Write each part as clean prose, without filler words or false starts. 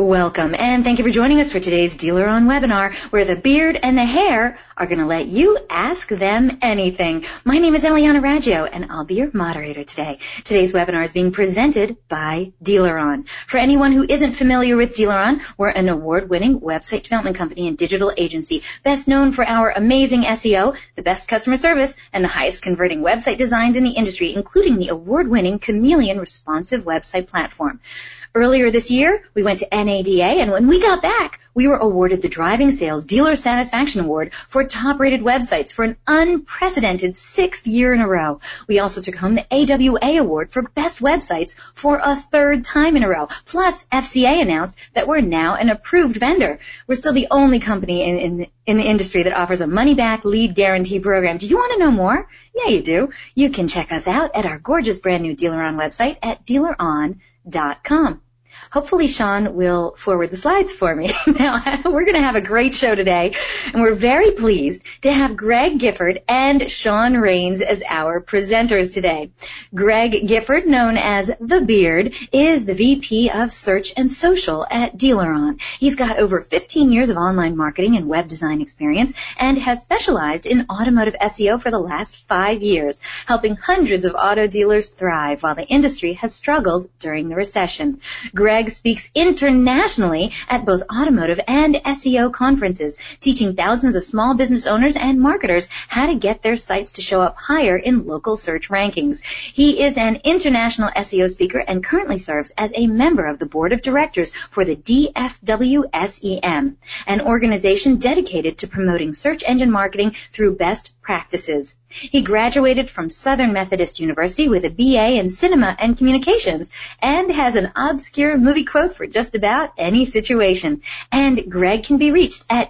Welcome, and thank you for joining us for today's Dealer On webinar, where the beard and the hair are going to let you ask them anything. My name is Eliana Raggio, and I'll be your moderator today. Today's webinar is being presented by Dealer On. For anyone who isn't familiar with Dealer On, we're an award-winning website development company and digital agency, best known for our amazing SEO, the best customer service, and the highest converting website designs in the industry, including the award-winning Chameleon responsive website platform. Earlier this year, we went to NADA, and when we got back, we were awarded the Driving Sales Dealer Satisfaction Award for top-rated websites for an unprecedented 6th year in a row. We also took home the AWA Award for Best Websites for a 3rd time in a row. Plus, FCA announced that we're now an approved vendor. We're still the only company in the industry that offers a money-back lead guarantee program. Do you want to know more? Yeah, you do. You can check us out at our gorgeous brand-new Dealer On website at dealeron.com. Hopefully Sean will forward the slides for me. Now, we're going to have a great show today, and we're very pleased to have Greg Gifford and Sean Raines as our presenters today. Greg Gifford, known as The Beard, is the VP of Search and Social at Dealer On. He's got over 15 years of online marketing and web design experience and has specialized in automotive SEO for the last 5 years, helping hundreds of auto dealers thrive while the industry has struggled during the recession. Greg speaks internationally at both automotive and SEO conferences, teaching thousands of small business owners and marketers how to get their sites to show up higher in local search rankings. He is an international SEO speaker and currently serves as a member of the board of directors for the DFW-SEM, an organization dedicated to promoting search engine marketing through best practices. He graduated from Southern Methodist University with a BA in Cinema and Communications and has an obscure movie quote for just about any situation. And Greg can be reached at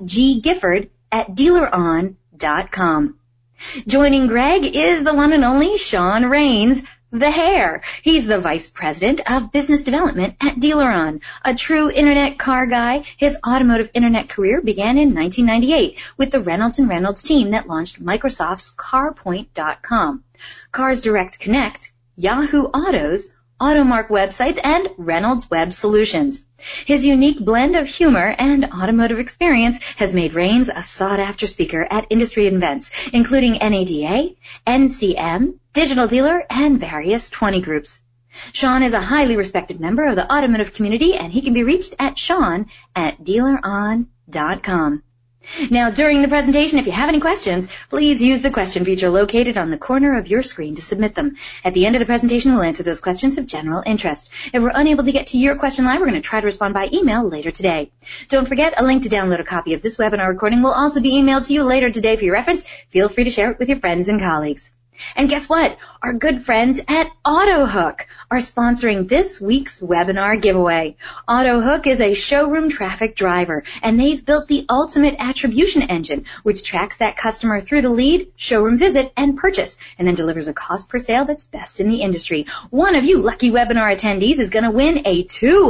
ggifford@dealeron.com. Joining Greg is the one and only Sean Raines, the hair. He's the Vice President of Business Development at Dealer On. A true internet car guy, his automotive internet career began in 1998 with the Reynolds & Reynolds team that launched Microsoft's CarPoint.com, Cars Direct Connect, Yahoo Autos, Automark websites, and Reynolds Web Solutions. His unique blend of humor and automotive experience has made Raines a sought-after speaker at industry events, including NADA, NCM, Digital Dealer, and various 20 groups. Sean is a highly respected member of the automotive community, and he can be reached at sean@dealeron.com. Now, during the presentation, if you have any questions, please use the question feature located on the corner of your screen to submit them. At the end of the presentation, we'll answer those questions of general interest. If we're unable to get to your question live, we're going to try to respond by email later today. Don't forget, a link to download a copy of this webinar recording will also be emailed to you later today for your reference. Feel free to share it with your friends and colleagues. And guess what? Our good friends at AutoHook are sponsoring this week's webinar giveaway. AutoHook is a showroom traffic driver, and they've built the ultimate attribution engine, which tracks that customer through the lead, showroom visit, and purchase, and then delivers a cost per sale that's best in the industry. One of you lucky webinar attendees is going to win a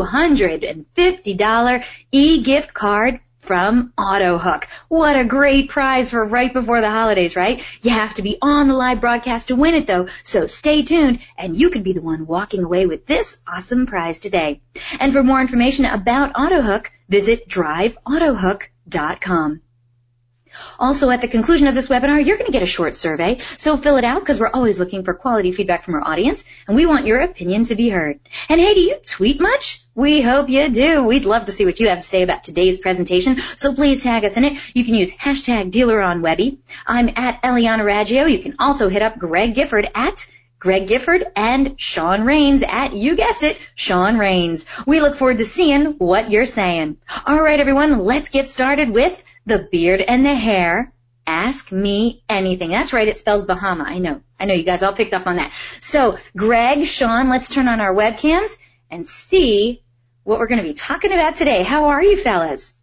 $250 e-gift card from AutoHook. What a great prize for right before the holidays, right? You have to be on the live broadcast to win it, though, so stay tuned, and you could be the one walking away with this awesome prize today. And for more information about AutoHook, visit driveautohook.com. Also, at the conclusion of this webinar, you're going to get a short survey, so fill it out because we're always looking for quality feedback from our audience, and we want your opinion to be heard. And hey, do you tweet much? We hope you do. We'd love to see what you have to say about today's presentation, so please tag us in it. You can use #DealerOnWebby. I'm at Eliana Raggio. You can also hit up Greg Gifford at Greg Gifford and Sean Raines at, you guessed it, Sean Raines. We look forward to seeing what you're saying. All right, everyone, let's get started with The Beard and the Hair. Ask me anything. That's right, it spells Bahama. I know you guys all picked up on that. So, Greg, Sean, let's turn on our webcams and see what we're going to be talking about today. How are you, fellas?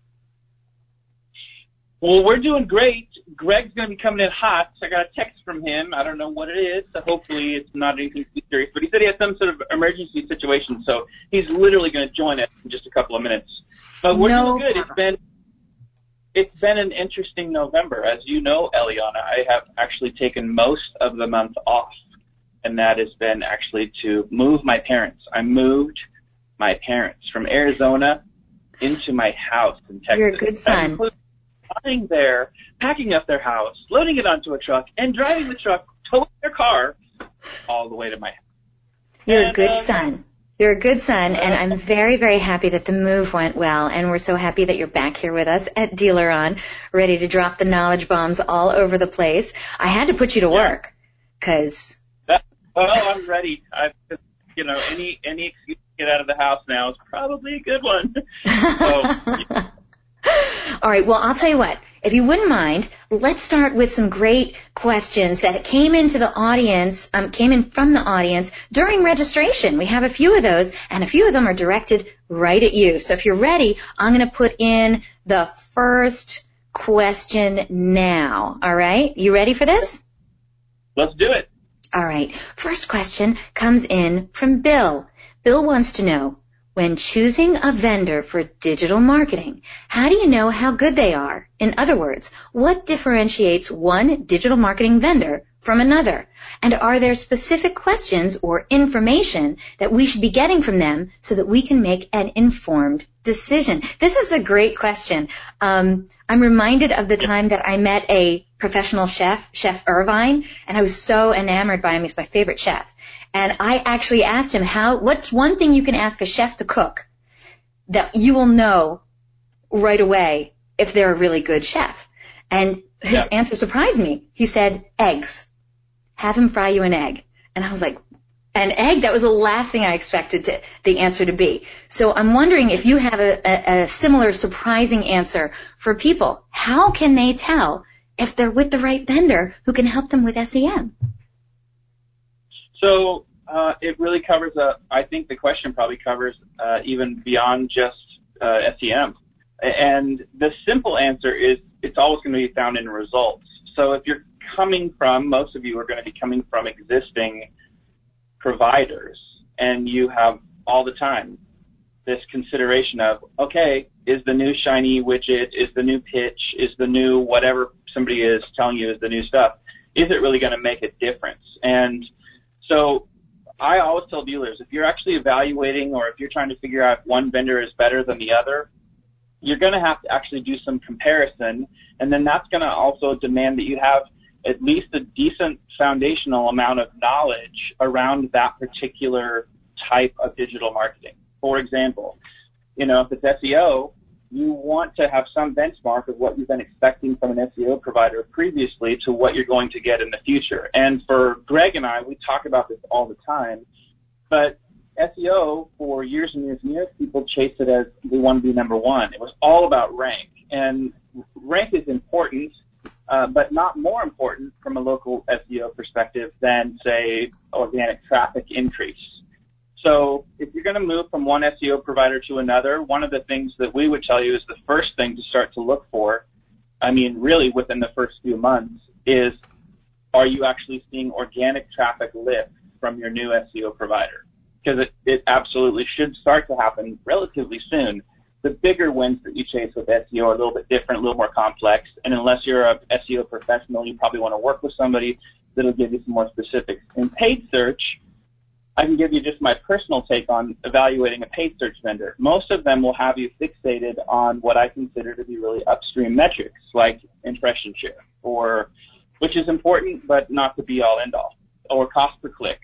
Well, we're doing great. Greg's going to be coming in hot. So I got a text from him. I don't know what it is, so hopefully it's not anything too serious. But he said he had some sort of emergency situation, so he's literally going to join us in just a couple of minutes. But we're doing good. It's been an interesting November. As you know, Eliana, I have actually taken most of the month off, and that has been actually to move my parents. I moved my parents from Arizona into my house in Texas. You're a good son. That includes flying there, packing up their house, loading it onto a truck, and driving the truck, towing their car all the way to my house. You're a good son. You're a good son, and I'm very, very happy that the move went well, and we're so happy that you're back here with us at Dealer On, ready to drop the knowledge bombs all over the place. I had to put you to work, because... Well, I'm ready. Any excuse to get out of the house now is probably a good one. All right, well, I'll tell you what. If you wouldn't mind, let's start with some great questions that came in from the audience during registration. We have a few of those, and a few of them are directed right at you. So if you're ready, I'm going to put in the first question now. All right? You ready for this? Let's do it. All right. First question comes in from Bill. Bill wants to know, when choosing a vendor for digital marketing, how do you know how good they are? In other words, what differentiates one digital marketing vendor from another? And are there specific questions or information that we should be getting from them so that we can make an informed decision? This is a great question. I'm reminded of the time that I met a professional chef, Chef Irvine, and I was so enamored by him. He's my favorite chef. And I actually asked him, what's one thing you can ask a chef to cook that you will know right away if they're a really good chef? And his answer surprised me. He said, eggs. Have him fry you an egg. And I was like, an egg? That was the last thing I expected the answer to be. So I'm wondering if you have a similar surprising answer for people. How can they tell if they're with the right vendor who can help them with SEM? So it really covers, I think the question probably covers even beyond just SEM. And the simple answer is it's always going to be found in results. So if you're most of you are going to be coming from existing providers, and you have all the time this consideration of, okay, is the new shiny widget, is the new pitch, is the new whatever somebody is telling you is the new stuff, is it really going to make a difference? And so I always tell dealers, if you're actually evaluating or if you're trying to figure out if one vendor is better than the other, you're going to have to actually do some comparison, and then that's going to also demand that you have at least a decent foundational amount of knowledge around that particular type of digital marketing. For example, if it's SEO, you want to have some benchmark of what you've been expecting from an SEO provider previously to what you're going to get in the future. And for Greg and I, we talk about this all the time, but SEO, for years and years and years, people chased it as they want to be number one. It was all about rank. And rank is important, but not more important from a local SEO perspective than, say, organic traffic increase. So if you're going to move from one SEO provider to another, one of the things that we would tell you is the first thing to start to look for, really within the first few months, is are you actually seeing organic traffic lift from your new SEO provider? Because it absolutely should start to happen relatively soon. The bigger wins that you chase with SEO are a little bit different, a little more complex, and unless you're a SEO professional, you probably want to work with somebody that'll give you some more specifics. In paid search, I can give you just my personal take on evaluating a paid search vendor. Most of them will have you fixated on what I consider to be really upstream metrics, like impression share, which is important but not the be-all, end-all, or cost per click,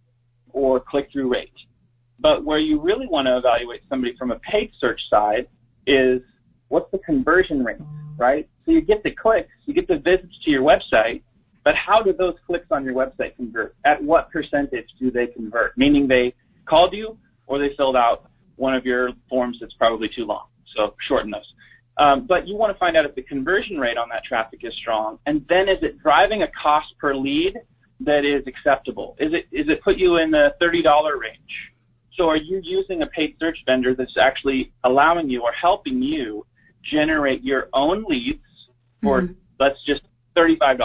or click-through rate. But where you really want to evaluate somebody from a paid search side is what's the conversion rate, right? So you get the clicks, you get the visits to your website, but how do those clicks on your website convert? At what percentage do they convert? Meaning they called you or they filled out one of your forms that's probably too long. So shorten those. But you want to find out if the conversion rate on that traffic is strong. And then is it driving a cost per lead that is acceptable? Is it put you in the $30 range? So are you using a paid search vendor that's actually allowing you or helping you generate your own leads for, let's just, $35?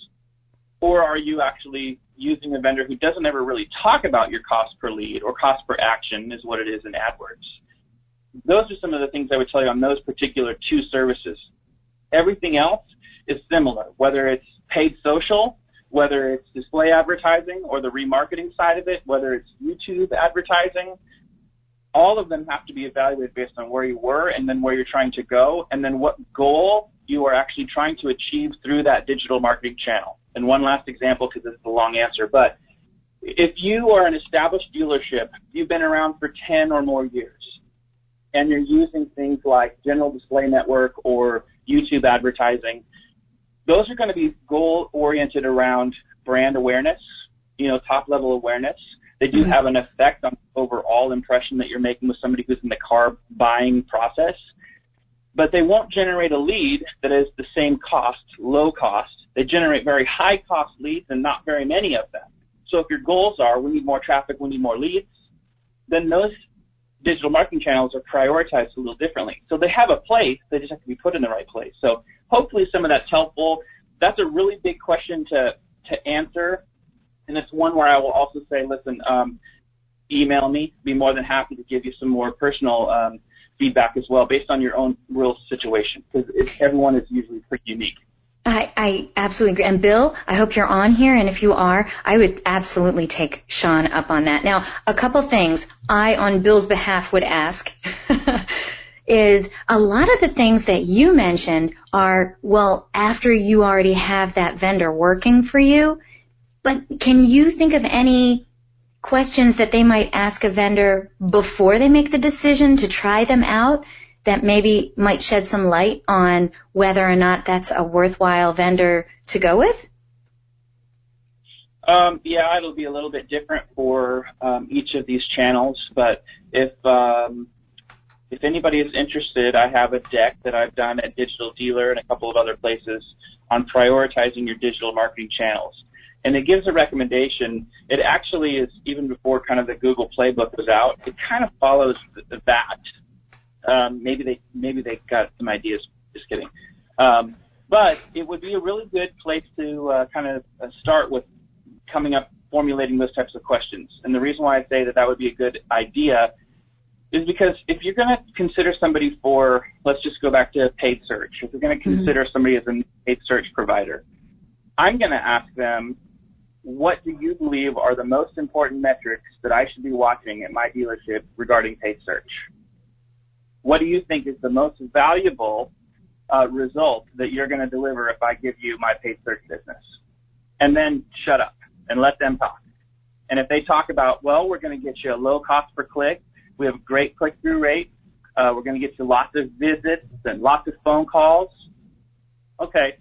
Or are you actually using a vendor who doesn't ever really talk about your cost per lead or cost per action is what it is in AdWords? Those are some of the things I would tell you on those particular two services. Everything else is similar, whether it's paid social, whether it's display advertising or the remarketing side of it, whether it's YouTube advertising. all of them have to be evaluated based on where you were and then where you're trying to go and then what goal you are actually trying to achieve through that digital marketing channel. And one last example, because it's a long answer, but if you are an established dealership, you've been around for 10 or more years, and you're using things like General Display Network or YouTube advertising, those are going to be goal-oriented around brand awareness, top-level awareness. They do have an effect on the overall impression that you're making with somebody who's in the car buying process, but they won't generate a lead that is the same cost, low cost. They generate very high-cost leads and not very many of them. So if your goals are, we need more traffic, we need more leads, then those digital marketing channels are prioritized a little differently. So they have a place, they just have to be put in the right place. So hopefully some of that's helpful. That's a really big question to answer, and it's one where I will also say, listen, email me. Be more than happy to give you some more personal feedback as well based on your own real situation, because everyone is usually pretty unique. I absolutely agree. And Bill, I hope you're on here, and if you are, I would absolutely take Sean up on that. Now, a couple things I, on Bill's behalf, would ask is a lot of the things that you mentioned are, well, after you already have that vendor working for you, but can you think of any questions that they might ask a vendor before they make the decision to try them out that maybe might shed some light on whether or not that's a worthwhile vendor to go with? Yeah, it'll be a little bit different for each of these channels, but if anybody is interested, I have a deck that I've done at Digital Dealer and a couple of other places on prioritizing your digital marketing channels. And it gives a recommendation. It actually is, even before kind of the Google Playbook was out, it kind of follows that. Maybe they got some ideas. Just kidding. But it would be a really good place to kind of start with formulating those types of questions. And the reason why I say that would be a good idea is because if you're going to consider somebody for, let's just go back to paid search. If you're going to consider somebody as a paid search provider, I'm going to ask them, what do you believe are the most important metrics that I should be watching at my dealership regarding paid search? What do you think is the most valuable result that you're going to deliver if I give you my paid search business? And then shut up and let them talk. And if they talk about, well, we're going to get you a low cost per click, we have a great click-through rate, we're going to get you lots of visits and lots of phone calls. Okay,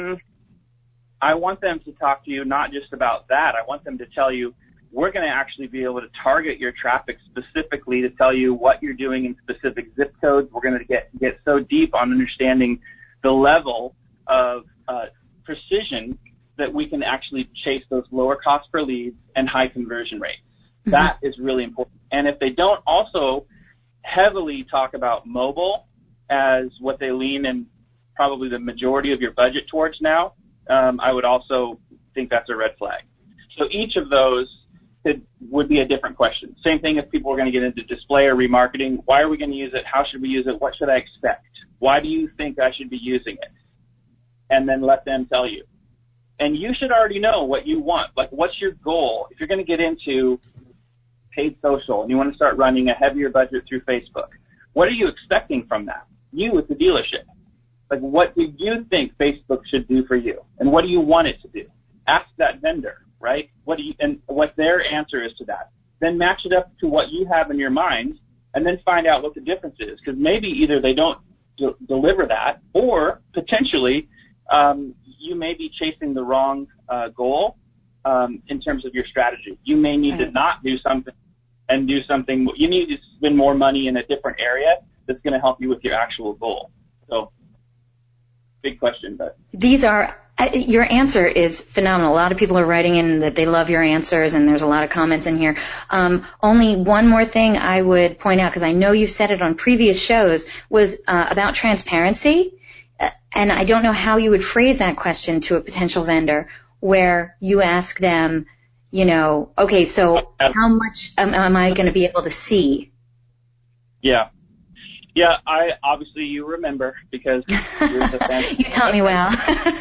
I want them to talk to you not just about that. I want them to tell you, we're going to actually be able to target your traffic specifically to tell you what you're doing in specific zip codes. We're going to get so deep on understanding the level of precision that we can actually chase those lower cost per leads and high conversion rates. Mm-hmm. That is really important. And if they don't also heavily talk about mobile as what they lean in probably the majority of your budget towards now, I would also think that's a red flag. So each of those would be a different question. Same thing if people are going to get into display or remarketing. Why are we going to use it? How should we use it? What should I expect? Why do you think I should be using it? And then let them tell you. And you should already know what you want. Like, what's your goal? If you're going to get into paid social and you want to start running a heavier budget through Facebook, what are you expecting from that? You as the dealership. Like, what do you think Facebook should do for you? And what do you want it to do? Ask that vendor, right? And what their answer is to that. Then match it up to what you have in your mind, and then find out what the difference is. Because maybe either they don't deliver that, or potentially you may be chasing the wrong goal in terms of your strategy. You may need to not do something and do something. You need to spend more money in a different area that's going to help you with your actual goal. So, big question, but these are. Your answer is phenomenal. A lot of people are writing in that they love your answers, and there's a lot of comments in here. Only one more thing I would point out, because I know you've said it on previous shows, was about transparency. And I don't know how you would phrase that question to a potential vendor, where you ask them, okay, so how much am I going to be able to see? Yeah. Yeah, obviously you remember, because you're the fan. You taught me well.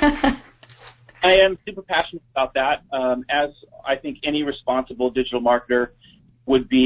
I am super passionate about that, as I think any responsible digital marketer would be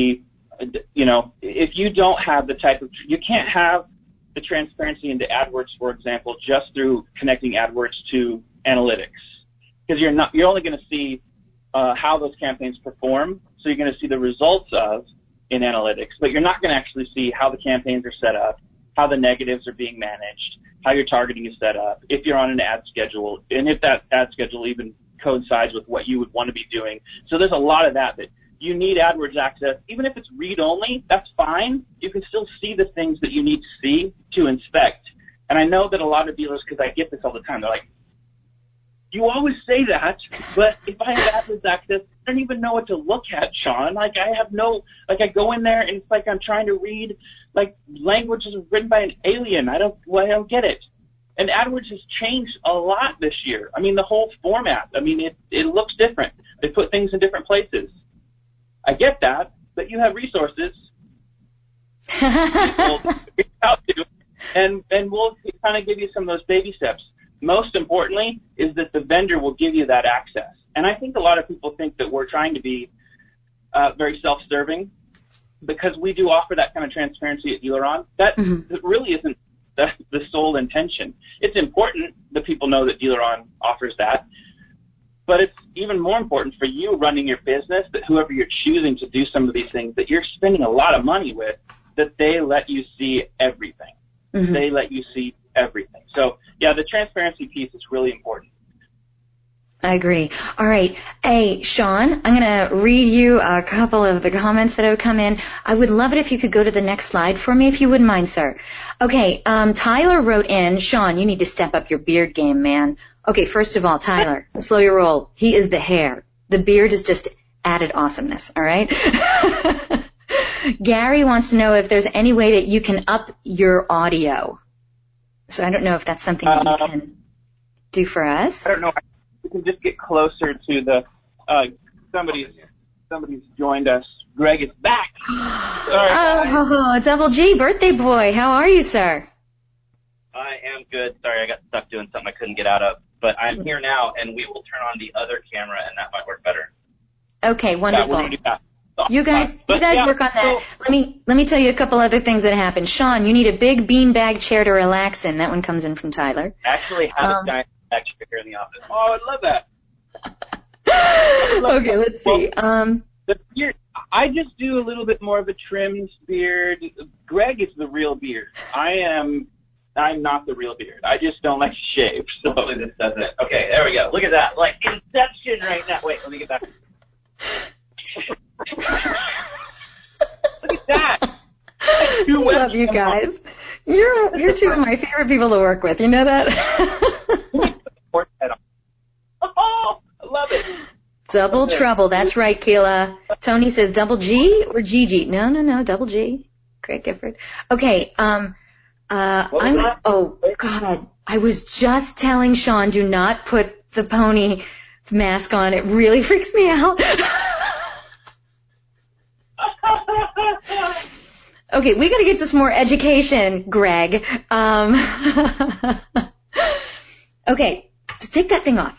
if you don't have you can't have the transparency into AdWords, for example, just through connecting AdWords to analytics, because you're only going to see how those campaigns perform. So you're going to see the results in analytics, but you're not going to actually see how the campaigns are set up, how the negatives are being managed, how your targeting is set up, if you're on an ad schedule, and if that ad schedule even coincides with what you would want to be doing. So there's a lot of that you need AdWords access. Even if it's read-only, that's fine. You can still see the things that you need to see to inspect. And I know that a lot of dealers, because I get this all the time, they're like, you always say that, but if I have AdWords access, I don't even know what to look at, Sean. I go in there and it's like I'm trying to read, languages written by an alien. I don't get it. And AdWords has changed a lot this year. I mean, the whole format. I mean, it looks different. They put things in different places. I get that, but you have resources people to reach out to, and we'll kind of give you some of those baby steps. Most importantly is that the vendor will give you that access. And I think a lot of people think that we're trying to be very self-serving because we do offer that kind of transparency at DealerOn. That really isn't the sole intention. It's important that people know that DealerOn offers that. But it's even more important for you running your business that whoever you're choosing to do some of these things that you're spending a lot of money with, that they let you see everything. Mm-hmm. They let you see everything. So, yeah, the transparency piece is really important. I agree. All right. Hey, Sean, I'm going to read you a couple of the comments that have come in. I would love it if you could go to the next slide for me, if you wouldn't mind, sir. Okay, Tyler wrote in, Sean, you need to step up your beard game, man. Okay, first of all, Tyler, slow your roll. He is the hair. The beard is just added awesomeness, all right? Gary wants to know if there's any way that you can up your audio. So I don't know if that's something that you can do for us. I don't know. We can just get closer to the somebody's joined us. Greg is back. Oh, Double G, birthday boy. How are you, sir? I am good. Sorry, I got stuck doing something I couldn't get out of. But I'm here now, and we will turn on the other camera, and that might work better. Okay, wonderful. Yeah, you guys work on that. Let me tell you a couple other things that happened. Sean, you need a big beanbag chair to relax in. That one comes in from Tyler. Actually, have a giant back chair here in the office. Oh, I love that. Okay, let's see. The beard, I just do a little bit more of a trimmed beard. Greg is the real beard. I'm not the real beard. I just don't like to shave. So hopefully this does it. Okay, there we go. Look at that. Like Inception right now. Wait, let me get back. Look at that. I love you guys. You're two of my favorite people to work with. You know that? Oh, I love it. Double trouble. That's right, Keila. Tony says double G or GG? No, double G. Craig Gifford. Okay. Oh God, I was just telling Sean, do not put the pony mask on. It really freaks me out. Okay, we got to get to some more education, Greg. Okay, just take that thing off.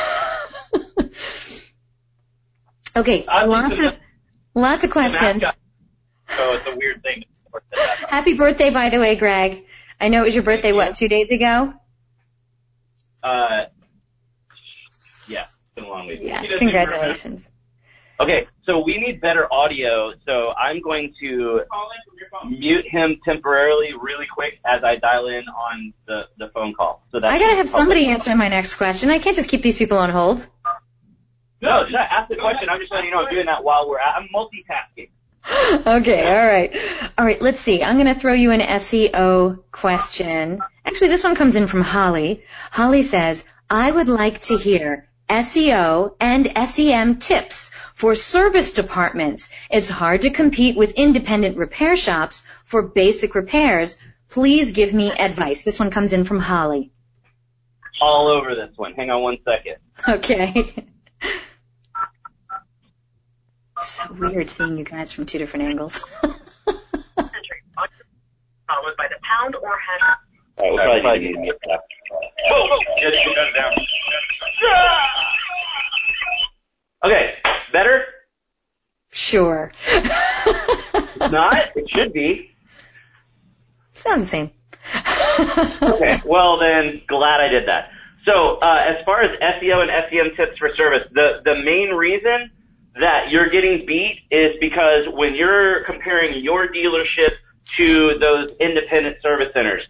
Okay, lots of questions. So it's a weird thing. Happy birthday, by the way, Greg. I know it was your birthday, 2 days ago? Yeah, it's been a long week. Yeah, congratulations. Okay, so we need better audio, so I'm going to mute him temporarily really quick as I dial in on the phone call. So that I got to have somebody answer my next question. I can't just keep these people on hold. No, just ask the question. I'm just letting you know I'm doing that while I'm multitasking. Okay, all right, let's see. I'm going to throw you an SEO question. Actually, this one comes in from Holly. Holly says, I would like to hear SEO and SEM tips for service departments. It's hard to compete with independent repair shops for basic repairs. Please give me advice. This one comes in from Holly. All over this one. Hang on 1 second. Okay. So weird seeing you guys from two different angles. Followed by the pound or hash. All right, we'll probably need to mute that. Okay, better? Sure. It's not? It should be. Sounds the same. Okay, well then, glad I did that. So, as far as SEO and SEM tips for service, the main reason that you're getting beat is because when you're comparing your dealership to those independent service centers,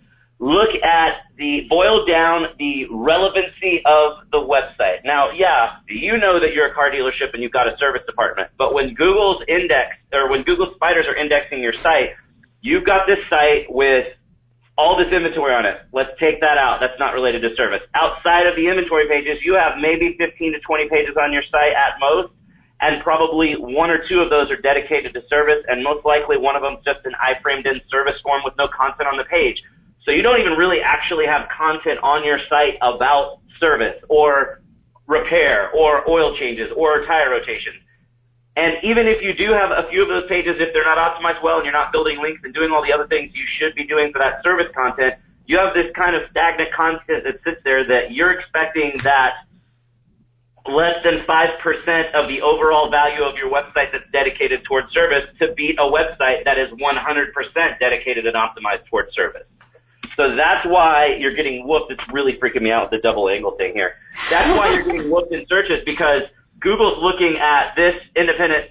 boil down the relevancy of the website. Now, yeah, you know that you're a car dealership and you've got a service department, but when Google spiders are indexing your site, you've got this site with all this inventory on it. Let's take that out. That's not related to service. Outside of the inventory pages, you have maybe 15 to 20 pages on your site at most, and probably one or two of those are dedicated to service, and most likely one of them is just an iframed-in service form with no content on the page. So you don't even really actually have content on your site about service or repair or oil changes or tire rotations. And even if you do have a few of those pages, if they're not optimized well and you're not building links and doing all the other things you should be doing for that service content, you have this kind of stagnant content that sits there that you're expecting that less than 5% of the overall value of your website that's dedicated towards service to beat a website that is 100% dedicated and optimized towards service. So that's why you're getting whooped. It's really freaking me out with the double angle thing here. That's why you're getting whooped in searches, because Google's looking at this independent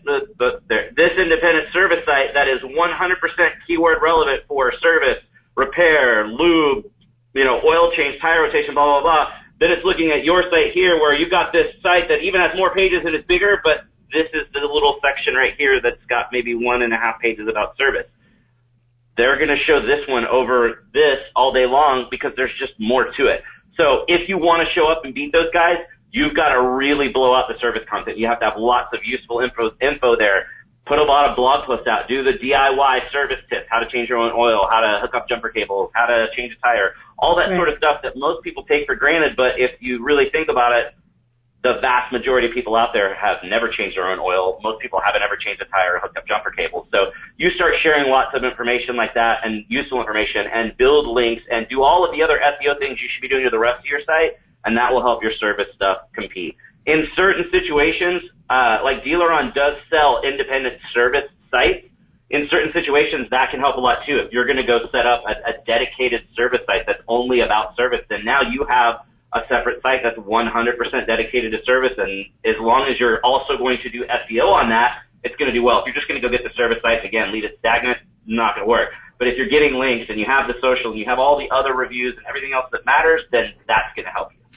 service site that is 100% keyword relevant for service, repair, lube, oil change, tire rotation, blah, blah, blah. Then it's looking at your site here where you've got this site that even has more pages and it's bigger, but this is the little section right here that's got maybe 1.5 pages about service. They're going to show this one over this all day long because there's just more to it. So if you want to show up and beat those guys, you've got to really blow out the service content. You have to have lots of useful info there. Put a lot of blog posts out. Do the DIY service tips, how to change your own oil, how to hook up jumper cables, how to change a tire, all that sort of stuff that most people take for granted. But if you really think about it, the vast majority of people out there have never changed their own oil. Most people haven't ever changed a tire or hooked up jumper cables. So you start sharing lots of information like that and useful information and build links and do all of the other SEO things you should be doing to the rest of your site, and that will help your service stuff compete. In certain situations, like Dealeron does sell independent service sites. In certain situations, that can help a lot too. If you're going to go set up a dedicated service site that's only about service, then now you have a separate site that's 100% dedicated to service, and as long as you're also going to do SEO on that, it's going to do well. If you're just going to go get the service site, again, leave it stagnant, not going to work. But if you're getting links and you have the social and you have all the other reviews and everything else that matters, then that's going to help you.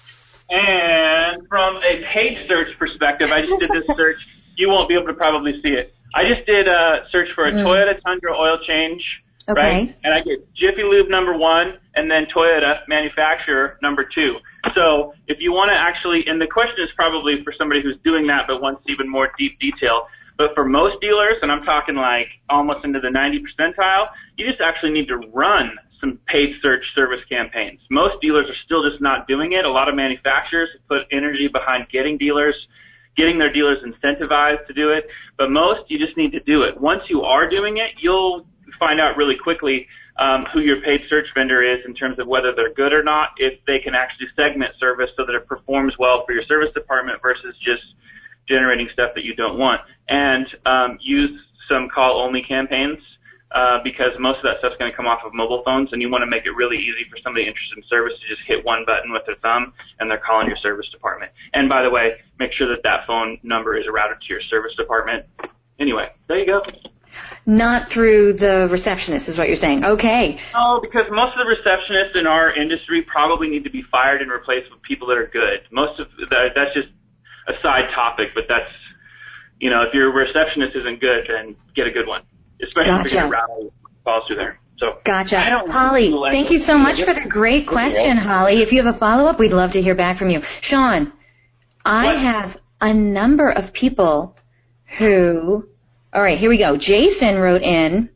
And from a page search perspective, I just did this search. You won't be able to probably see it. I just did a search for a Toyota Tundra oil change, right? And I get Jiffy Lube number 1 and then Toyota manufacturer number 2. So if you want to actually, and the question is probably for somebody who's doing that but wants even more deep detail, but for most dealers, and I'm talking like almost into the 90th percentile, you just actually need to run some paid search service campaigns. Most dealers are still just not doing it. A lot of manufacturers put energy behind getting their dealers incentivized to do it, but most, you just need to do it. Once you are doing it, you'll find out really quickly who your paid search vendor is in terms of whether they're good or not, if they can actually segment service so that it performs well for your service department versus just generating stuff that you don't want. And use some call-only campaigns because most of that stuff's going to come off of mobile phones, and you want to make it really easy for somebody interested in service to just hit one button with their thumb, and they're calling your service department. And by the way, make sure that phone number is routed to your service department. Anyway, there you go. Not through the receptionist is what you're saying. Okay. No, because most of the receptionists in our industry probably need to be fired and replaced with people that are good. Most of that's just a side topic, but that's, if your receptionist isn't good, then get a good one, especially if you're going to route calls through there. So, gotcha. Holly, thank you so much for the great question, Holly. If you have a follow-up, we'd love to hear back from you. Sean, I have a number of people who... All right, here we go. Jason wrote in,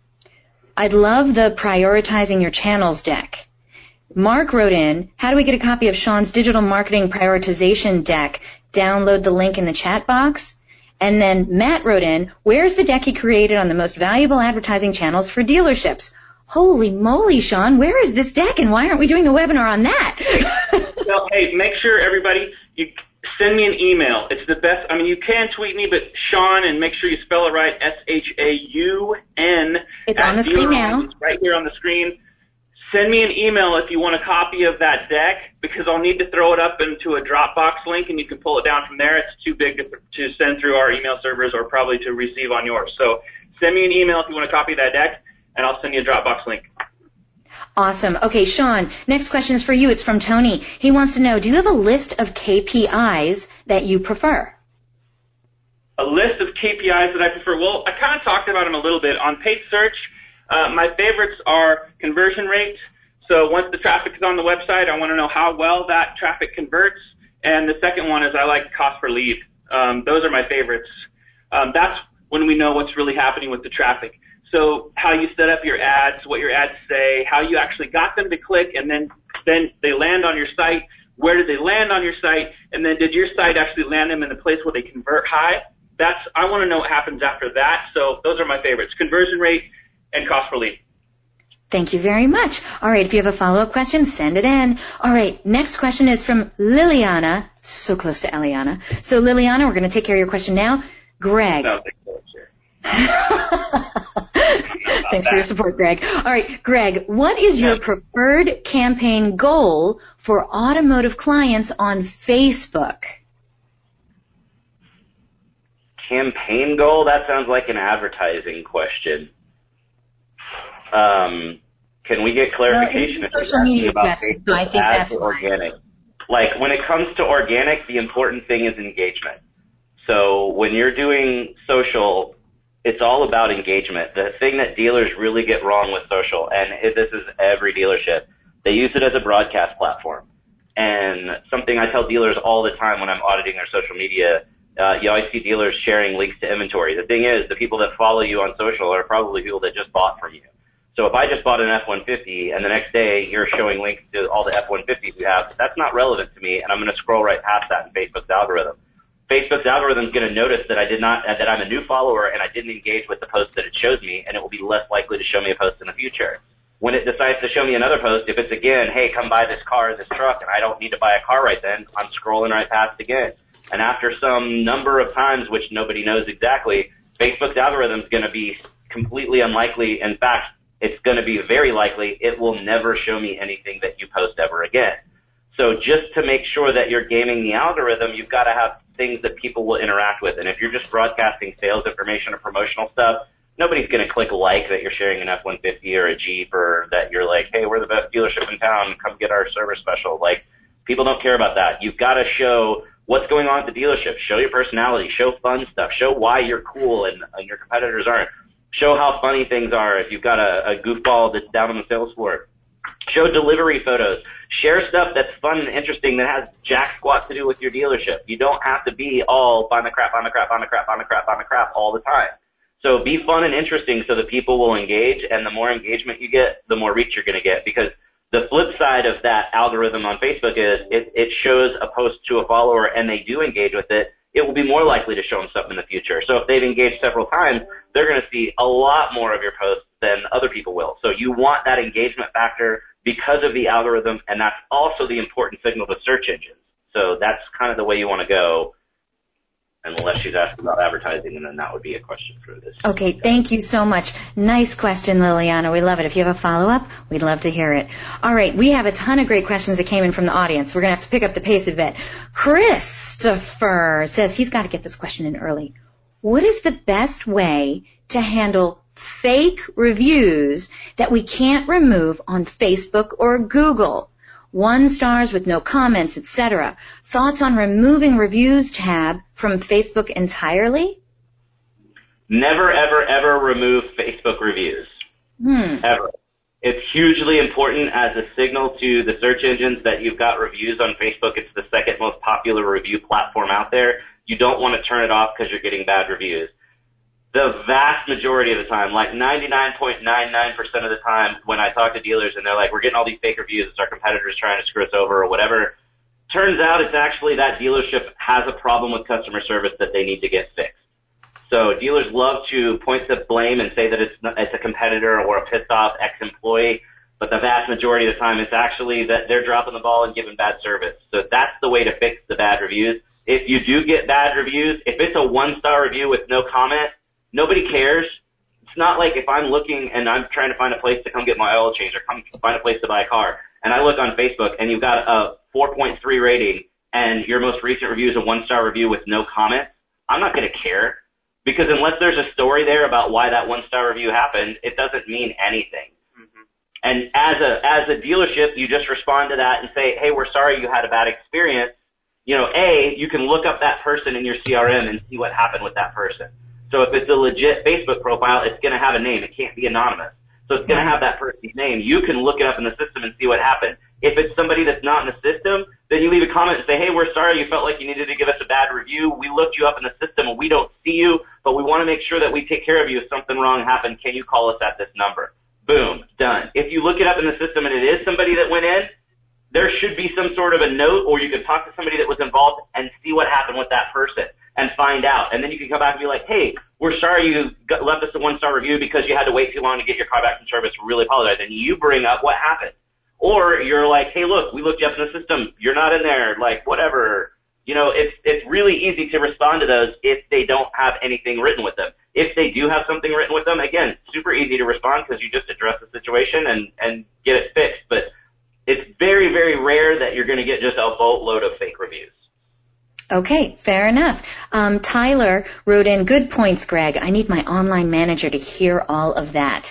I'd love the prioritizing your channels deck. Mark wrote in, how do we get a copy of Sean's digital marketing prioritization deck? Download the link in the chat box. And then Matt wrote in, where's the deck he created on the most valuable advertising channels for dealerships? Holy moly, Sean, where is this deck and why aren't we doing a webinar on that? Well, hey, make sure everybody, you send me an email. It's the best. I mean, you can tweet me, but Shaun, and make sure you spell it right, SHAUN. It's on the screen now. It's right here on the screen. Send me an email if you want a copy of that deck, because I'll need to throw it up into a Dropbox link, and you can pull it down from there. It's too big to send through our email servers or probably to receive on yours. So send me an email if you want a copy of that deck, and I'll send you a Dropbox link. Awesome. Okay, Shaun, next question is for you. It's from Tony. He wants to know, do you have a list of KPIs that you prefer? A list of KPIs that I prefer. Well, I kind of talked about them a little bit. On paid search, my favorites are conversion rate. So once the traffic is on the website, I want to know how well that traffic converts. And the second one is I like cost per lead. Those are my favorites. That's when we know what's really happening with the traffic. So how you set up your ads, what your ads say, how you actually got them to click, and then they land on your site. Where did they land on your site? And then did your site actually land them in the place where they convert high? I want to know what happens after that. So those are my favorites, conversion rate and cost per lead. Thank you very much. All right, if you have a follow-up question, send it in. All right, next question is from Liliana, so close to Eliana. So Liliana, we're going to take care of your question now. Greg. No, thank you, sure. Thanks for your support, Greg. All right, Greg, what is your preferred campaign goal for automotive clients on Facebook? Campaign goal? That sounds like an advertising question. Can we get clarification? Well, it's a social media question, so I think that's organic. Like, when it comes to organic, the important thing is engagement. So when you're doing social, it's all about engagement. The thing that dealers really get wrong with social, and this is every dealership, they use it as a broadcast platform. And something I tell dealers all the time when I'm auditing their social media, you always see dealers sharing links to inventory. The thing is, the people that follow you on social are probably people that just bought from you. So if I just bought an F-150 and the next day you're showing links to all the F-150s you have, that's not relevant to me, and I'm going to scroll right past that in Facebook's algorithm. Facebook's algorithm is going to notice that that I'm a new follower and I didn't engage with the post that it shows me, and it will be less likely to show me a post in the future. When it decides to show me another post, if it's again, hey, come buy this car, this truck, and I don't need to buy a car right then, I'm scrolling right past again. And after some number of times, which nobody knows exactly, Facebook's algorithm is going to be completely unlikely. In fact, it's going to be very likely it will never show me anything that you post ever again. So just to make sure that you're gaming the algorithm, you've got to have things that people will interact with. And if you're just broadcasting sales information or promotional stuff, nobody's going to click like that you're sharing an F-150 or a Jeep, or that you're like, hey, we're the best dealership in town, come get our service special. Like, people don't care about that. You've got to show what's going on at the dealership. Show your personality. Show fun stuff. Show why you're cool and your competitors aren't. Show how funny things are if you've got a goofball that's down on the sales floor. Show delivery photos. Share stuff that's fun and interesting that has jack squat to do with your dealership. You don't have to be all on the crap all the time. So be fun and interesting so that people will engage, and the more engagement you get, the more reach you're going to get. Because the flip side of that algorithm on Facebook is it shows a post to a follower and they do engage with it, it will be more likely to show them stuff in the future. So if they've engaged several times, they're going to see a lot more of your posts than other people will. So you want that engagement factor because of the algorithm, and that's also the important signal to search engines. So that's kind of the way you want to go, unless she's asking about advertising, and then that would be a question for this. Okay, thank you so much. Nice question, Liliana. We love it. If you have a follow-up, we'd love to hear it. All right, we have a ton of great questions that came in from the audience. We're going to have to pick up the pace a bit. Christopher says he's got to get this question in early. What is the best way to handle fake reviews that we can't remove on Facebook or Google? 1 stars with no comments, etc. Thoughts on removing reviews tab from Facebook entirely? Never, ever, ever remove Facebook reviews. Ever. It's hugely important as a signal to the search engines that you've got reviews on Facebook. It's the second most popular review platform out there. You don't want to turn it off because you're getting bad reviews. The vast majority of the time, like 99.99% of the time when I talk to dealers and they're like, we're getting all these fake reviews, it's our competitors trying to screw us over or whatever, turns out it's actually that dealership has a problem with customer service that they need to get fixed. So dealers love to point the blame and say that it's a competitor or a pissed off ex-employee, but the vast majority of the time it's actually that they're dropping the ball and giving bad service. So that's the way to fix the bad reviews. if you do get bad reviews, if it's a 1-star review with no comment, nobody cares. It's not like if I'm looking and I'm trying to find a place to come get my oil change or come find a place to buy a car, and I look on Facebook and you've got a 4.3 rating and your most recent review is a 1-star review with no comment, I'm not going to care. Because unless there's a story there about why that 1-star review happened, it doesn't mean anything. Mm-hmm. And as a dealership, you just respond to that and say, hey, we're sorry you had a bad experience. You know, you can look up that person in your CRM and see what happened with that person. So if it's a legit Facebook profile, it's going to have a name. It can't be anonymous. So it's going to have that person's name. You can look it up in the system and see what happened. If it's somebody that's not in the system, then you leave a comment and say, hey, we're sorry you felt like you needed to give us a bad review. We looked you up in the system and we don't see you, but we want to make sure that we take care of you if something wrong happened. Can you call us at this number? Boom, done. If you look it up in the system and it is somebody that went in, there should be some sort of a note, or you can talk to somebody that was involved and see what happened with that person and find out. And then you can come back and be like, hey, we're sorry you left us a 1-star review because you had to wait too long to get your car back from service. We really apologize. And you bring up what happened. Or you're like, hey, look, we looked you up in the system. You're not in there. Like, whatever. You know, it's really easy to respond to those if they don't have anything written with them. If they do have something written with them, again, super easy to respond because you just address the situation and get it fixed. But it's very, very rare that you're going to get just a boatload of fake reviews. Okay, fair enough. Tyler wrote in, good points, Greg. I need my online manager to hear all of that.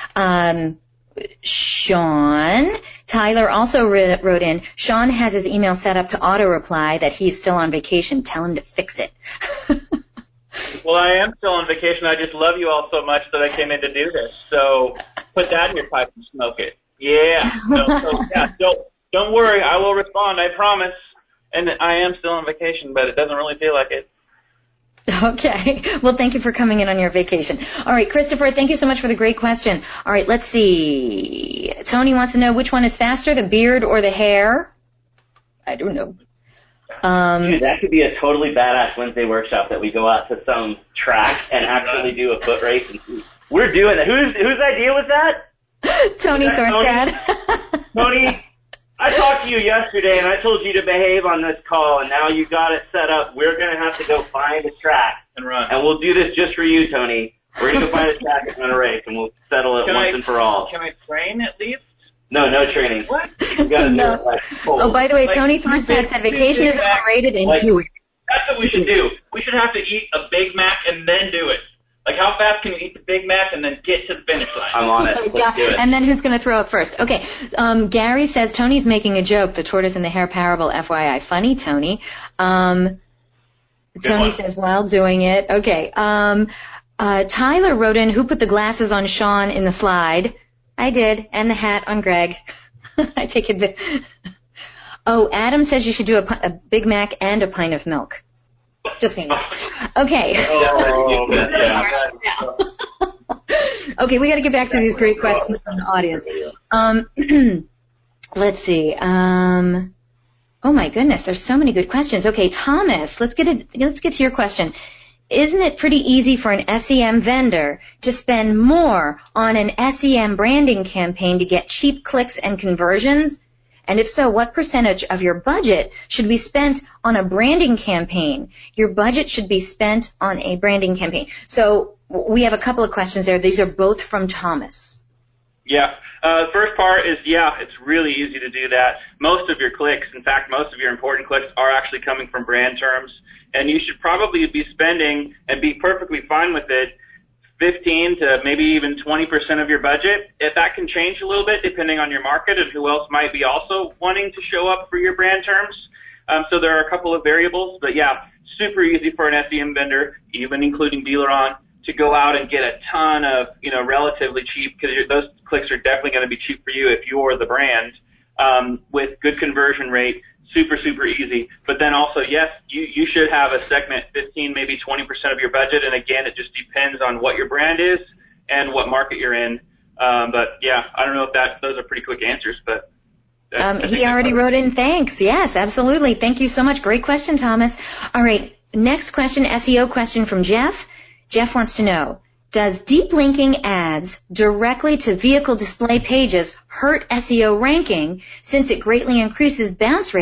Tyler also wrote in, Sean has his email set up to auto-reply that he's still on vacation. Tell him to fix it. Well, I am still on vacation. I just love you all so much that I came in to do this. So put that in your pipe and smoke it. Yeah. Don't worry. I will respond. I promise. And I am still on vacation, but it doesn't really feel like it. Okay. Well, thank you for coming in on your vacation. All right, Christopher, thank you so much for the great question. All right, let's see. Tony wants to know which one is faster, the beard or the hair? I don't know. Dude, that could be a totally badass Wednesday workshop that we go out to some track and actually do a foot race. And we're doing it. Whose idea was that? Tony Thorstad. Tony, I talked to you yesterday and I told you to behave on this call, and now you got it set up. We're going to have to go find a track and run. And we'll do this just for you, Tony. We're going to go find a track and run a race, and we'll settle it once and for all. Can I train at least? No training. What? You got to do it like Oh, by the way, Tony Thorstad said vacation is overrated and do it. That's what we should do. We should have to eat a Big Mac and then do it. Like, how fast can you eat the Big Mac and then get to the finish line? I'm on it. Let's do it. And then who's going to throw up first? Okay. Gary says Tony's making a joke. The tortoise and the hare parable, FYI. Funny, Tony. Tony says while doing it. Okay. Tyler wrote in, who put the glasses on Sean in the slide? I did. And the hat on Greg. I take it. Oh, Adam says you should do a Big Mac and a pint of milk. Just saying. Okay. Okay, we got to get back to these great questions from the audience. Let's see. Oh my goodness, there's so many good questions. Okay, Thomas, let's get to your question. Isn't it pretty easy for an SEM vendor to spend more on an SEM branding campaign to get cheap clicks and conversions? And if so, what percentage of your budget should be spent on a branding campaign? Your budget should be spent on a branding campaign. So we have a couple of questions there. These are both from Thomas. Yeah. The first part is, it's really easy to do that. Most of your clicks, in fact, most of your important clicks are actually coming from brand terms. And you should probably be spending, and be perfectly fine with it, 15 to maybe even 20% of your budget. If that can change a little bit depending on your market and who else might be also wanting to show up for your brand terms. So there are a couple of variables, but super easy for an SEM vendor, even including DealerOn, to go out and get a ton of, relatively cheap, because those clicks are definitely going to be cheap for you if you're the brand, with good conversion rate. Super, super easy. But then also, yes, you should have a segment, 15, maybe 20% of your budget. And again, it just depends on what your brand is and what market you're in. But I don't know if those are pretty quick answers, but. He already wrote in thanks. Yes, absolutely. Thank you so much. Great question, Thomas. All right. Next question, SEO question from Jeff. Jeff wants to know, does deep linking ads directly to vehicle display pages hurt SEO ranking since it greatly increases bounce rate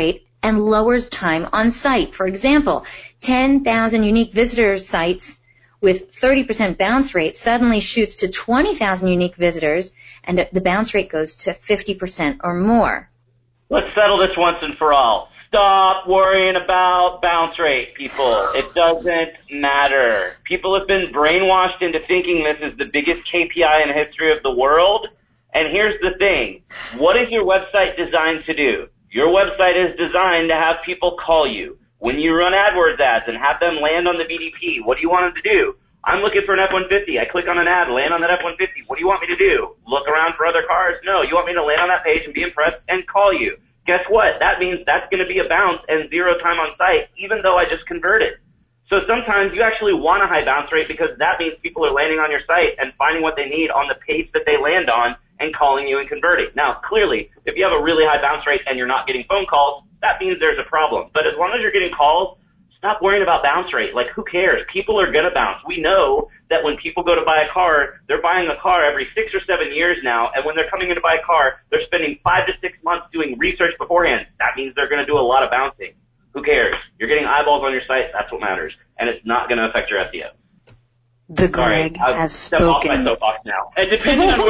and lowers time on site. For example, 10,000 unique visitor sites with 30% bounce rate suddenly shoots to 20,000 unique visitors, and the bounce rate goes to 50% or more. Let's settle this once and for all. Stop worrying about bounce rate, people. It doesn't matter. People have been brainwashed into thinking this is the biggest KPI in the history of the world. And here's the thing. What is your website designed to do? Your website is designed to have people call you. When you run AdWords ads and have them land on the BDP, what do you want them to do? I'm looking for an F-150. I click on an ad, land on that F-150. What do you want me to do? Look around for other cars? No, you want me to land on that page and be impressed and call you. Guess what? That means that's going to be a bounce and 0 time on site, even though I just converted. So sometimes you actually want a high bounce rate because that means people are landing on your site and finding what they need on the page that they land on and calling you and converting. Now, clearly, if you have a really high bounce rate and you're not getting phone calls, that means there's a problem. But as long as you're getting calls, stop worrying about bounce rate. Like, who cares? People are going to bounce. We know that when people go to buy a car, they're buying a car every 6 or 7 years now, and when they're coming in to buy a car, they're spending 5 to 6 months doing research beforehand. That means they're going to do a lot of bouncing. Who cares? You're getting eyeballs on your site. That's what matters. And it's not going to affect your SEO. The Greg has spoken. Step off my soapbox now. And depending on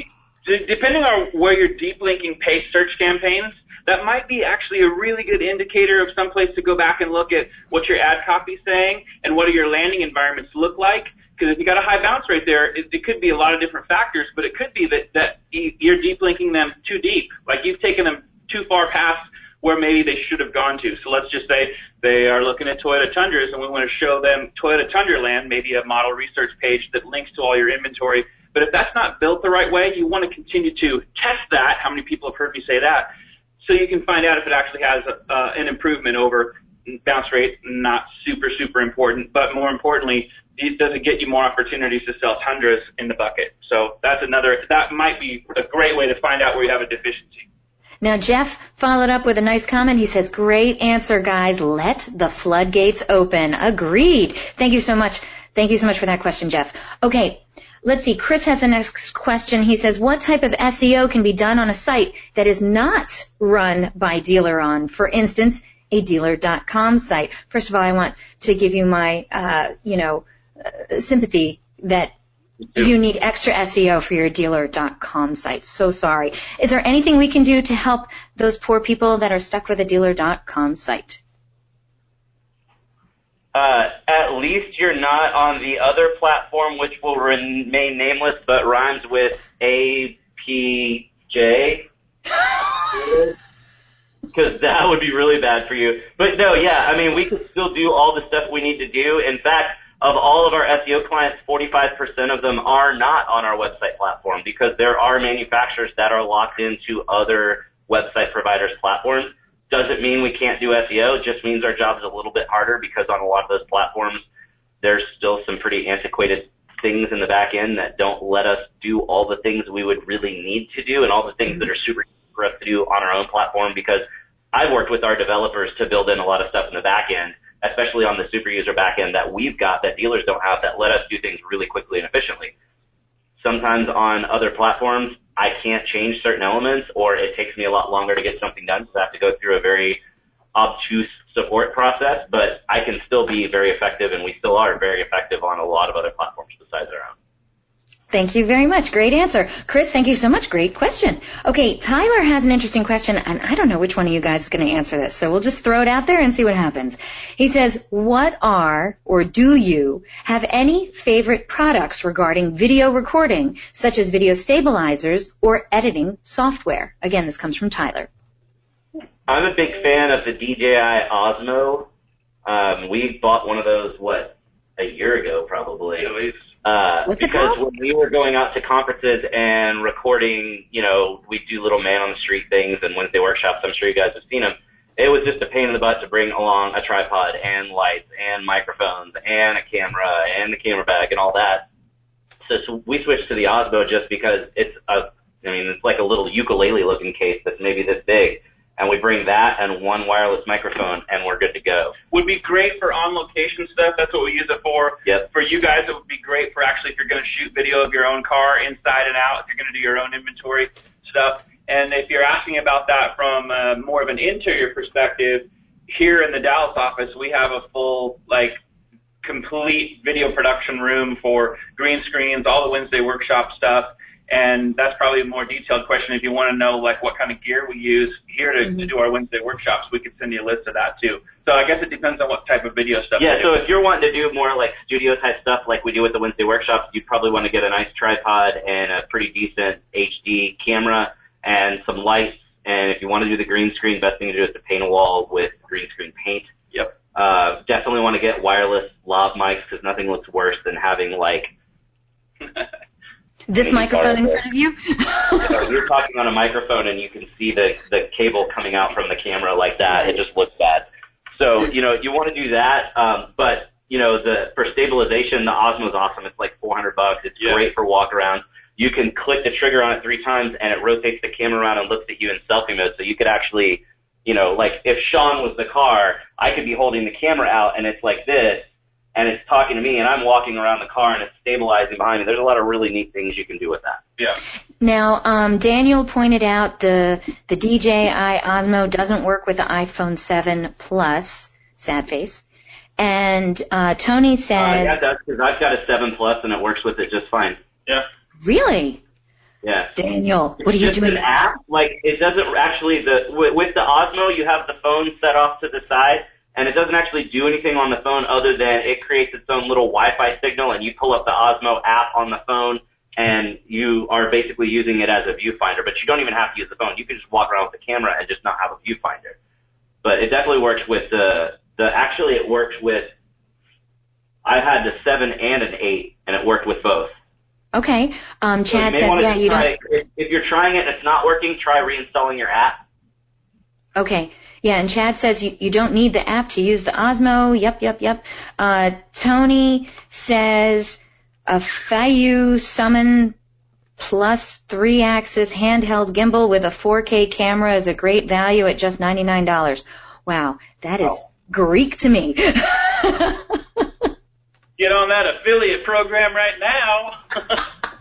where you're deep linking paid search campaigns, that might be actually a really good indicator of some place to go back and look at what your ad copy is saying and what do your landing environments look like. Because if you got a high bounce rate there, it could be a lot of different factors, but it could be that you're deep linking them too deep. Like you've taken them too far past where maybe they should have gone to. So let's just say they are looking at Toyota Tundras and we want to show them Toyota Tundra land, maybe a model research page that links to all your inventory. But if that's not built the right way, you want to continue to test that. How many people have heard me say that? So you can find out if it actually has an improvement over bounce rate. Not super, super important, but more importantly, does it get you more opportunities to sell Tundras in the bucket? So that might be a great way to find out where you have a deficiency. Now, Jeff followed up with a nice comment. He says, great answer, guys. Let the floodgates open. Agreed. Thank you so much. Thank you so much for that question, Jeff. Okay. Let's see. Chris has the next question. He says, what type of SEO can be done on a site that is not run by DealerOn? For instance, a dealer.com site. First of all, I want to give you my, sympathy that you need extra SEO for your dealer.com site. So sorry. Is there anything we can do to help those poor people that are stuck with a dealer.com site? At least you're not on the other platform, which will remain nameless but rhymes with APJ. Because that would be really bad for you. But no, yeah, I mean, we could still do all the stuff we need to do. In fact, of all of our SEO clients, 45% of them are not on our website platform because there are manufacturers that are locked into other website providers' platforms. Doesn't mean we can't do SEO. It just means our job is a little bit harder because on a lot of those platforms, there's still some pretty antiquated things in the back end that don't let us do all the things we would really need to do and all the things that are super easy for us to do on our own platform because I've worked with our developers to build in a lot of stuff in the back end, especially on the super user back end that we've got that dealers don't have that let us do things really quickly and efficiently. Sometimes on other platforms, I can't change certain elements or it takes me a lot longer to get something done, so I have to go through a very obtuse support process, but I can still be very effective, and we still are very effective on a lot of other platforms besides our own. Thank you very much. Great answer. Chris, thank you so much. Great question. Okay, Tyler has an interesting question, and I don't know which one of you guys is going to answer this, so we'll just throw it out there and see what happens. He says, what are, or do you have any favorite products regarding video recording, such as video stabilizers or editing software? Again, this comes from Tyler. I'm a big fan of the DJI Osmo. We bought one of those, a year ago probably. What's it because called? when we were going out to conferences and recording, we do little man-on-the-street things and Wednesday workshops. I'm sure you guys have seen them. It was just a pain in the butt to bring along a tripod and lights and microphones and a camera and the camera bag and all that. So we switched to the Osmo just because it's like a little ukulele-looking case that's maybe this big. And we bring that and one wireless microphone, and we're good to go. Would be great for on-location stuff. That's what we use it for. Yep. For you guys, it would be great for actually if you're going to shoot video of your own car inside and out, if you're going to do your own inventory stuff. And if you're asking about that from more of an interior perspective, here in the Dallas office, we have a full, complete video production room for green screens, all the Wednesday workshop stuff. And that's probably a more detailed question. If you want to know, what kind of gear we use here to do our Wednesday workshops, we could send you a list of that, too. So I guess it depends on what type of video stuff. Yeah, so if you're wanting to do more studio-type stuff like we do with the Wednesday workshops, you'd probably want to get a nice tripod and a pretty decent HD camera and some lights. And if you want to do the green screen, best thing to do is to paint a wall with green screen paint. Yep. Definitely want to get wireless lav mics because nothing looks worse than having, this microphone in front of you? You're talking on a microphone and you can see the cable coming out from the camera like that. It just looks bad. So, you want to do that. But, for stabilization, the Osmo's awesome. It's like $400. It's great for walk around. You can click the trigger on it 3 times and it rotates the camera around and looks at you in selfie mode. So you could actually, if Sean was the car, I could be holding the camera out and it's like this. And it's talking to me, and I'm walking around the car, and it's stabilizing behind me. There's a lot of really neat things you can do with that. Yeah. Now, Daniel pointed out the DJI Osmo doesn't work with the iPhone 7 Plus, sad face. And Tony says... yeah, it does, because I've got a 7 Plus, and it works with it just fine. Yeah. Really? Yeah. Daniel, what are you doing? It's just an app. It doesn't actually... With the Osmo, you have the phone set off to the side, and it doesn't actually do anything on the phone other than it creates its own little Wi-Fi signal, and you pull up the Osmo app on the phone, and you are basically using it as a viewfinder. But you don't even have to use the phone. You can just walk around with the camera and just not have a viewfinder. But it definitely works with actually it works with, I've had the 7 and an 8, and it worked with both. Okay. Chad says, you don't... If you're trying it and it's not working, try reinstalling your app. Okay. Yeah, and Chad says you don't need the app to use the Osmo. Yep. Tony says a Feiyu Summon Plus 3-axis handheld gimbal with a 4K camera is a great value at just $99. Wow, that is Greek to me. Get on that affiliate program right now.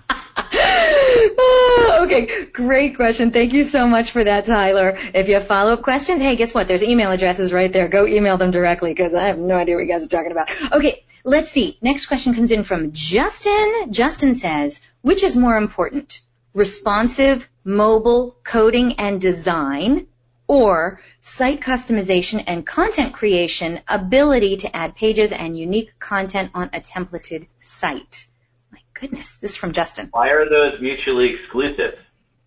Okay, great question. Thank you so much for that, Tyler. If you have follow-up questions, hey, guess what? There's email addresses right there. Go email them directly because I have no idea what you guys are talking about. Okay, let's see. Next question comes in from Justin. Justin says, which is more important, responsive, mobile, coding, and design, or site customization and content creation, ability to add pages and unique content on a templated site? Goodness, this is from Justin. Why are those mutually exclusive?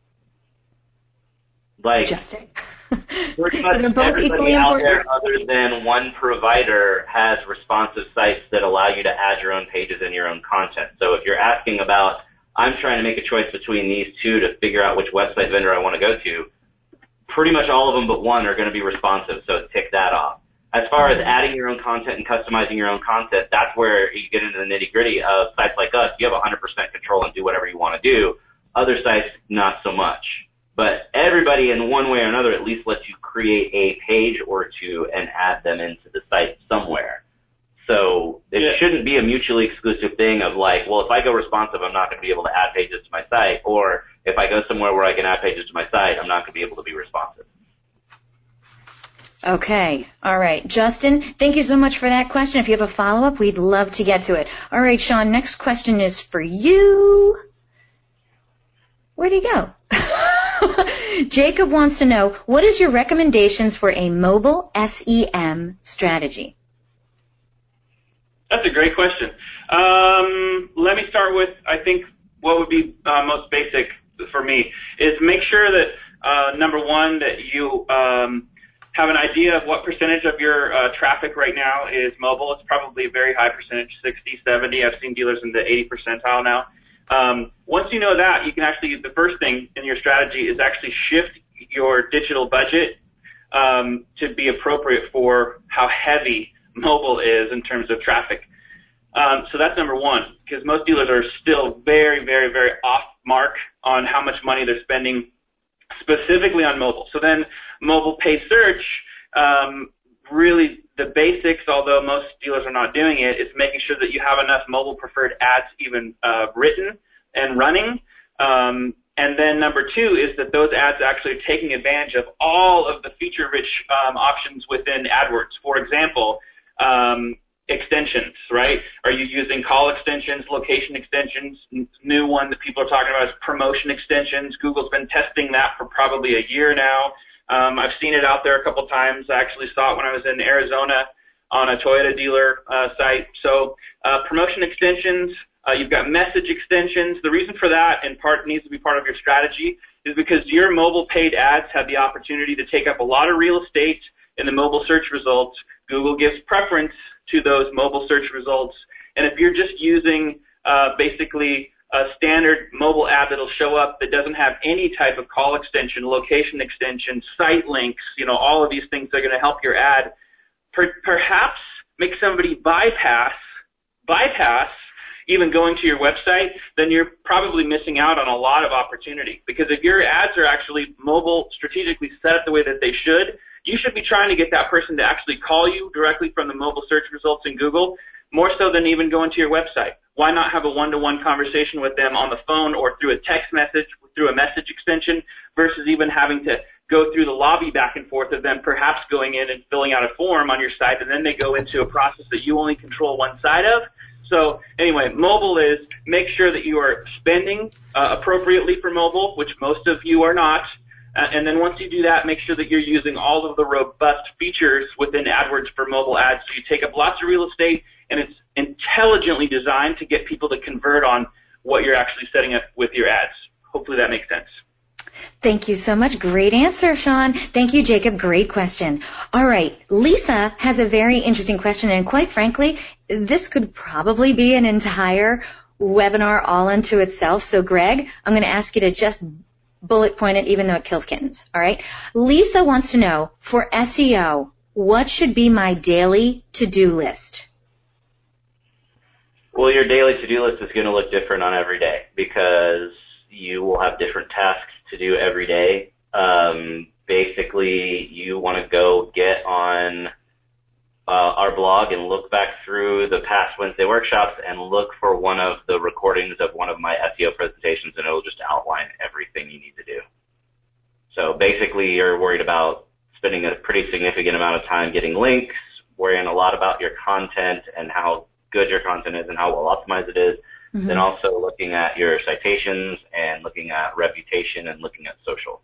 Justin. Pretty much so they're both equally out important. there other than one provider has responsive sites that allow you to add your own pages and your own content. So if you're asking about, I'm trying to make a choice between these two to figure out which website vendor I want to go to, pretty much all of them but one are going to be responsive, so tick that off. As far as adding your own content and customizing your own content, that's where you get into the nitty-gritty of sites like us. You have 100% control and do whatever you want to do. Other sites, not so much. But everybody in one way or another at least lets you create a page or two and add them into the site somewhere. So it shouldn't be a mutually exclusive thing of if I go responsive, I'm not going to be able to add pages to my site. Or if I go somewhere where I can add pages to my site, I'm not going to be able to be responsive. Okay. All right. Justin, thank you so much for that question. If you have a follow-up, we'd love to get to it. All right, Sean, next question is for you. Where'd he go? Jacob wants to know, what is your recommendations for a mobile SEM strategy? That's a great question. Let me start with, I think, what would be most basic for me is make sure that, number one, that you have an idea of what percentage of your traffic right now is mobile. It's probably a very high percentage, 60, 70. I've seen dealers in the 80 percentile now. Once you know that, you can actually, the first thing in your strategy is actually shift your digital budget to be appropriate for how heavy mobile is in terms of traffic. So that's number one, because most dealers are still very, very, very off mark on how much money they're spending specifically on mobile. So then mobile paid search, really the basics, although most dealers are not doing it, is making sure that you have enough mobile preferred ads even written and running And then number two is that those ads actually are taking advantage of all of the feature-rich options within AdWords. For example, extensions, right? Are you using call extensions, location extensions? New one that people are talking about is promotion extensions. Google's been testing that for probably a year now. I've seen it out there a couple times. I actually saw it when I was in Arizona on a Toyota dealer site. So promotion extensions, you've got message extensions. The reason for that, in part, needs to be part of your strategy, is because your mobile paid ads have the opportunity to take up a lot of real estate in the mobile search results. Google gives preference to those mobile search results. And if you're just using basically a standard mobile ad that'll show up that doesn't have any type of call extension, location extension, site links, all of these things that are going to help your ad, perhaps make somebody bypass even going to your website, then you're probably missing out on a lot of opportunity. Because if your ads are actually mobile, strategically set up the way that they should, you should be trying to get that person to actually call you directly from the mobile search results in Google, more so than even going to your website. Why not have a one-to-one conversation with them on the phone or through a text message, through a message extension, versus even having to go through the lobby back and forth of them perhaps going in and filling out a form on your site, and then they go into a process that you only control one side of. So anyway, mobile is make sure that you are spending appropriately for mobile, which most of you are not. And then once you do that, make sure that you're using all of the robust features within AdWords for mobile ads. So you take up lots of real estate, and it's intelligently designed to get people to convert on what you're actually setting up with your ads. Hopefully that makes sense. Thank you so much. Great answer, Sean. Thank you, Jacob. Great question. All right. Lisa has a very interesting question, and quite frankly, this could probably be an entire webinar all unto itself. So, Greg, I'm going to ask you to just bullet point it, even though it kills kittens. All right. Lisa wants to know, for SEO, what should be my daily to-do list? Well, your daily to-do list is going to look different on every day because you will have different tasks to do every day. Basically, you want to go get on our blog and look back through the past Wednesday workshops and look for one of the recordings of one of my SEO presentations, and it'll just outline everything you need to do. So basically, you're worried about spending a pretty significant amount of time getting links, worrying a lot about your content and how good your content is and how well optimized it is. Mm-hmm. Then also looking at your citations and looking at reputation and looking at social.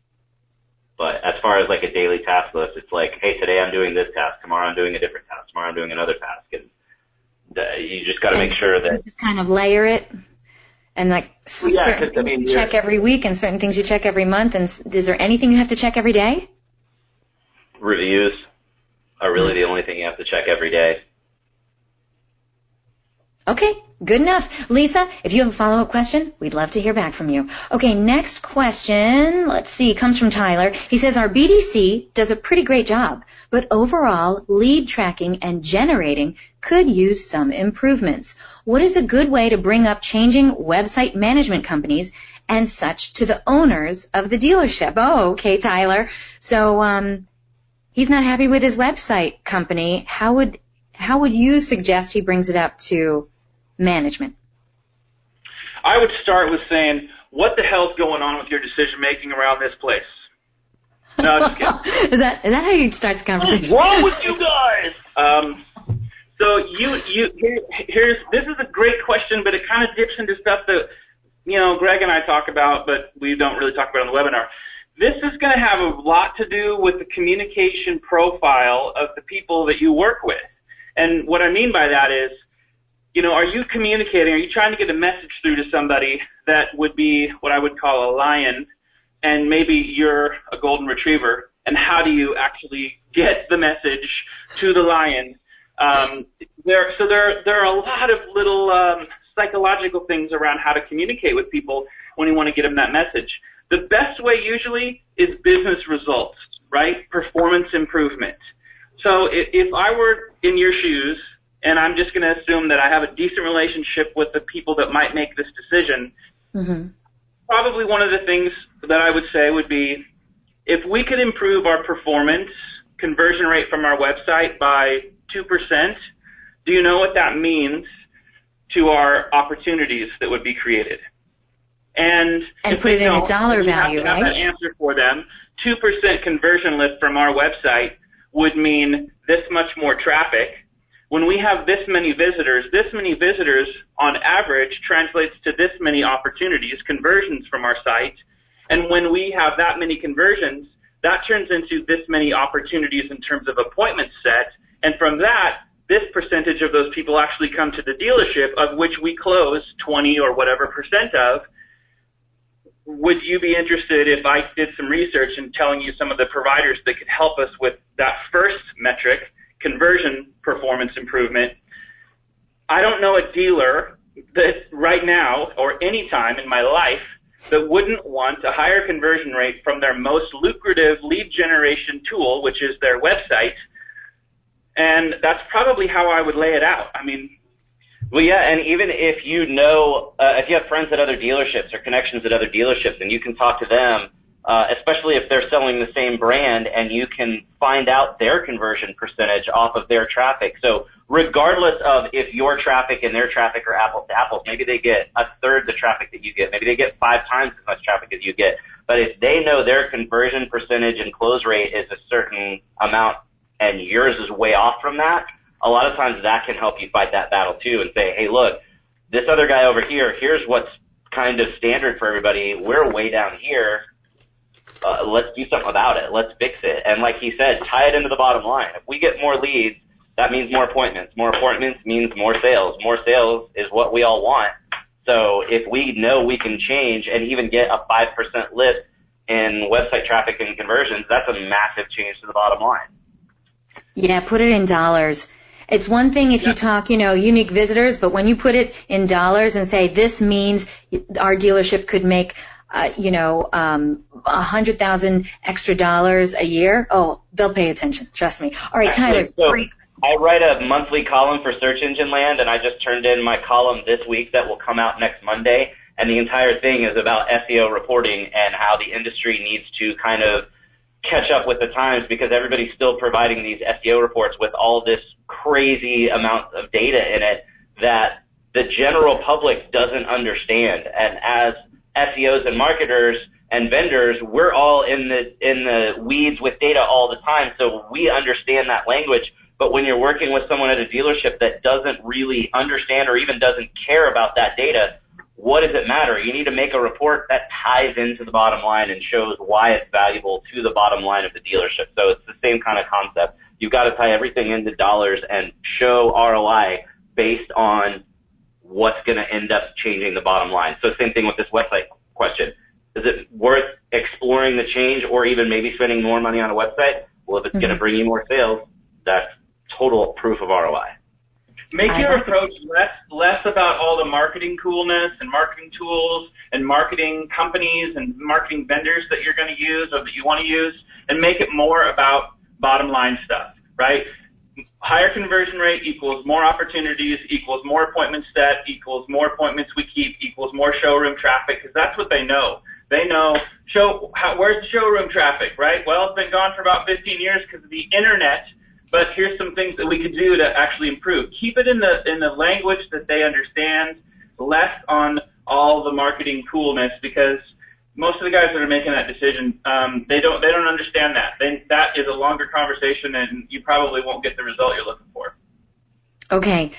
But as far as like a daily task list, it's like, hey, today I'm doing this task, tomorrow I'm doing a different task, tomorrow I'm doing another task. And you just got to make sure that... Just kind of layer it and like certain things you check every week and certain things you check every month. And is there anything you have to check every day? Reviews are really the only thing you have to check every day. Okay, good enough. Lisa, if you have a follow-up question, we'd love to hear back from you. Okay, next question, let's see, comes from Tyler. He says, our BDC does a pretty great job, but overall, lead tracking and generating could use some improvements. What is a good way to bring up changing website management companies and such to the owners of the dealership? Oh, okay, Tyler. So he's not happy with his website company. How would you suggest he brings it up to management? I would start with saying, what the hell's going on with your decision-making around this place? No, just kidding. Is that how you start the conversation? What's wrong with you guys? So this is a great question, but it kind of dips into stuff that, Greg and I talk about, but we don't really talk about on the webinar. This is going to have a lot to do with the communication profile of the people that you work with. And what I mean by that is, are you communicating, are you trying to get a message through to somebody that would be what I would call a lion, and maybe you're a golden retriever, and how do you actually get the message to the lion? There are a lot of little psychological things around how to communicate with people when you want to get them that message. The best way usually is business results, right? Performance improvement. So if I were in your shoes, and I'm just going to assume that I have a decent relationship with the people that might make this decision, probably one of the things that I would say would be, if we could improve our performance, conversion rate from our website by 2%, do you know what that means to our opportunities that would be created? And put it in a dollar value, you have to right? have that answer for them. 2% conversion lift from our website would mean this much more traffic. When we have this many visitors on average translates to this many opportunities, conversions from our site. And when we have that many conversions, that turns into this many opportunities in terms of appointments set. And from that, this percentage of those people actually come to the dealership, of which we close 20 or whatever percent of. Would you be interested if I did some research in telling you some of the providers that could help us with that first metric, conversion performance improvement? I don't know a dealer that right now or any time in my life that wouldn't want a higher conversion rate from their most lucrative lead generation tool, which is their website. And that's probably how I would lay it out. I mean, well, yeah, and even if you know, if you have friends at other dealerships or connections at other dealerships, and you can talk to them, especially if they're selling the same brand, and you can find out their conversion percentage off of their traffic. So regardless of if your traffic and their traffic are apples to apples, maybe they get a third the traffic that you get. Maybe they get 5 times as much traffic as you get. But if they know their conversion percentage and close rate is a certain amount and yours is way off from that, a lot of times that can help you fight that battle too and say, hey, look, this other guy over here, here's what's kind of standard for everybody. We're way down here. Let's do something about it. Let's fix it. And like he said, tie it into the bottom line. If we get more leads, that means more appointments. More appointments means more sales. More sales is what we all want. So if we know we can change and even get a 5% lift in website traffic and conversions, that's a massive change to the bottom line. Yeah, put it in dollars. It's one thing if you talk, unique visitors, but when you put it in dollars and say this means our dealership could make, 100,000 extra dollars a year, oh, they'll pay attention. Trust me. All right, Tyler. Actually, I write a monthly column for Search Engine Land, and I just turned in my column this week that will come out next Monday, and the entire thing is about SEO reporting and how the industry needs to kind of catch up with the times, because everybody's still providing these SEO reports with all this crazy amount of data in it that the general public doesn't understand. And as SEOs and marketers and vendors, we're all in the weeds with data all the time, so we understand that language. But when you're working with someone at a dealership that doesn't really understand or even doesn't care about that data, what does it matter? You need to make a report that ties into the bottom line and shows why it's valuable to the bottom line of the dealership. So it's the same kind of concept. You've got to tie everything into dollars and show ROI based on what's going to end up changing the bottom line. So same thing with this website question. Is it worth exploring the change or even maybe spending more money on a website? Well, if it's going to bring you more sales, that's total proof of ROI. Make your approach less about all the marketing coolness and marketing tools and marketing companies and marketing vendors that you're going to use or that you want to use, and make it more about bottom line stuff, right? Higher conversion rate equals more opportunities, equals more appointments set, equals more appointments we keep, equals more showroom traffic, because that's what they know. They know, where's the showroom traffic, right? Well, it's been gone for about 15 years because of the internet. But here's some things that we could do to actually improve. Keep it in the language that they understand, less on all the marketing coolness, because most of the guys that are making that decision, they don't understand that. That is a longer conversation, and you probably won't get the result you're looking for. Okay.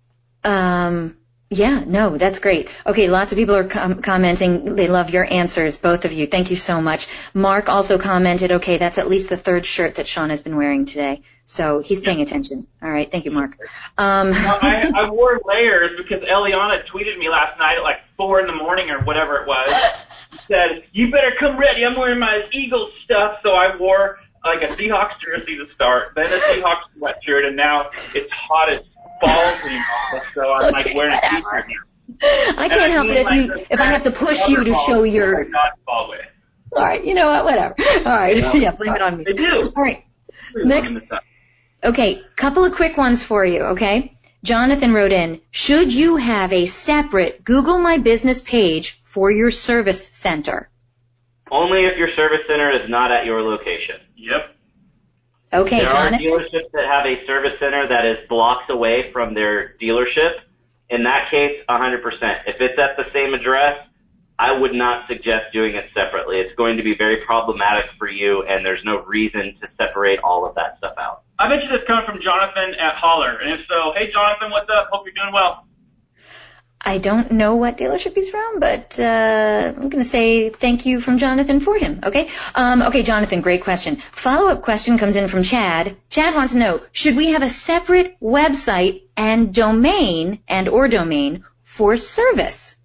Yeah, no, that's great. Okay, lots of people are commenting. They love your answers, both of you. Thank you so much. Mark also commented, okay, that's at least the third shirt that Sean has been wearing today. So he's paying attention. All right, thank you, Mark. I wore layers because Eliana tweeted me last night at like 4 in the morning or whatever it was. She said, you better come ready. I'm wearing my Eagles stuff. So I wore like a Seahawks jersey to start, then a Seahawks sweatshirt, and now it's hot as balls in the office, so I'm like wearing a t-shirt here. I can't help it if I have to push you to show your... All right, you know what, whatever. All right, yeah, blame it on me. They do. All right, next. Okay, couple of quick ones for you, okay? Jonathan wrote in, should you have a separate Google My Business page for your service center? Only if your service center is not at your location. Yep. Okay, there Jonathan? are dealerships that have a service center that is blocks away from their dealership. In that case, 100%. If it's at the same address, I would not suggest doing it separately. It's going to be very problematic for you, and there's no reason to separate all of that stuff out. I bet you this coming from Jonathan at Holler. And if so, hey, Jonathan, what's up? Hope you're doing well. I don't know what dealership he's from, but I'm going to say thank you from Jonathan for him, okay? Okay, Jonathan, great question. Follow-up question comes in from Chad. Chad wants to know, should we have a separate website and domain for service?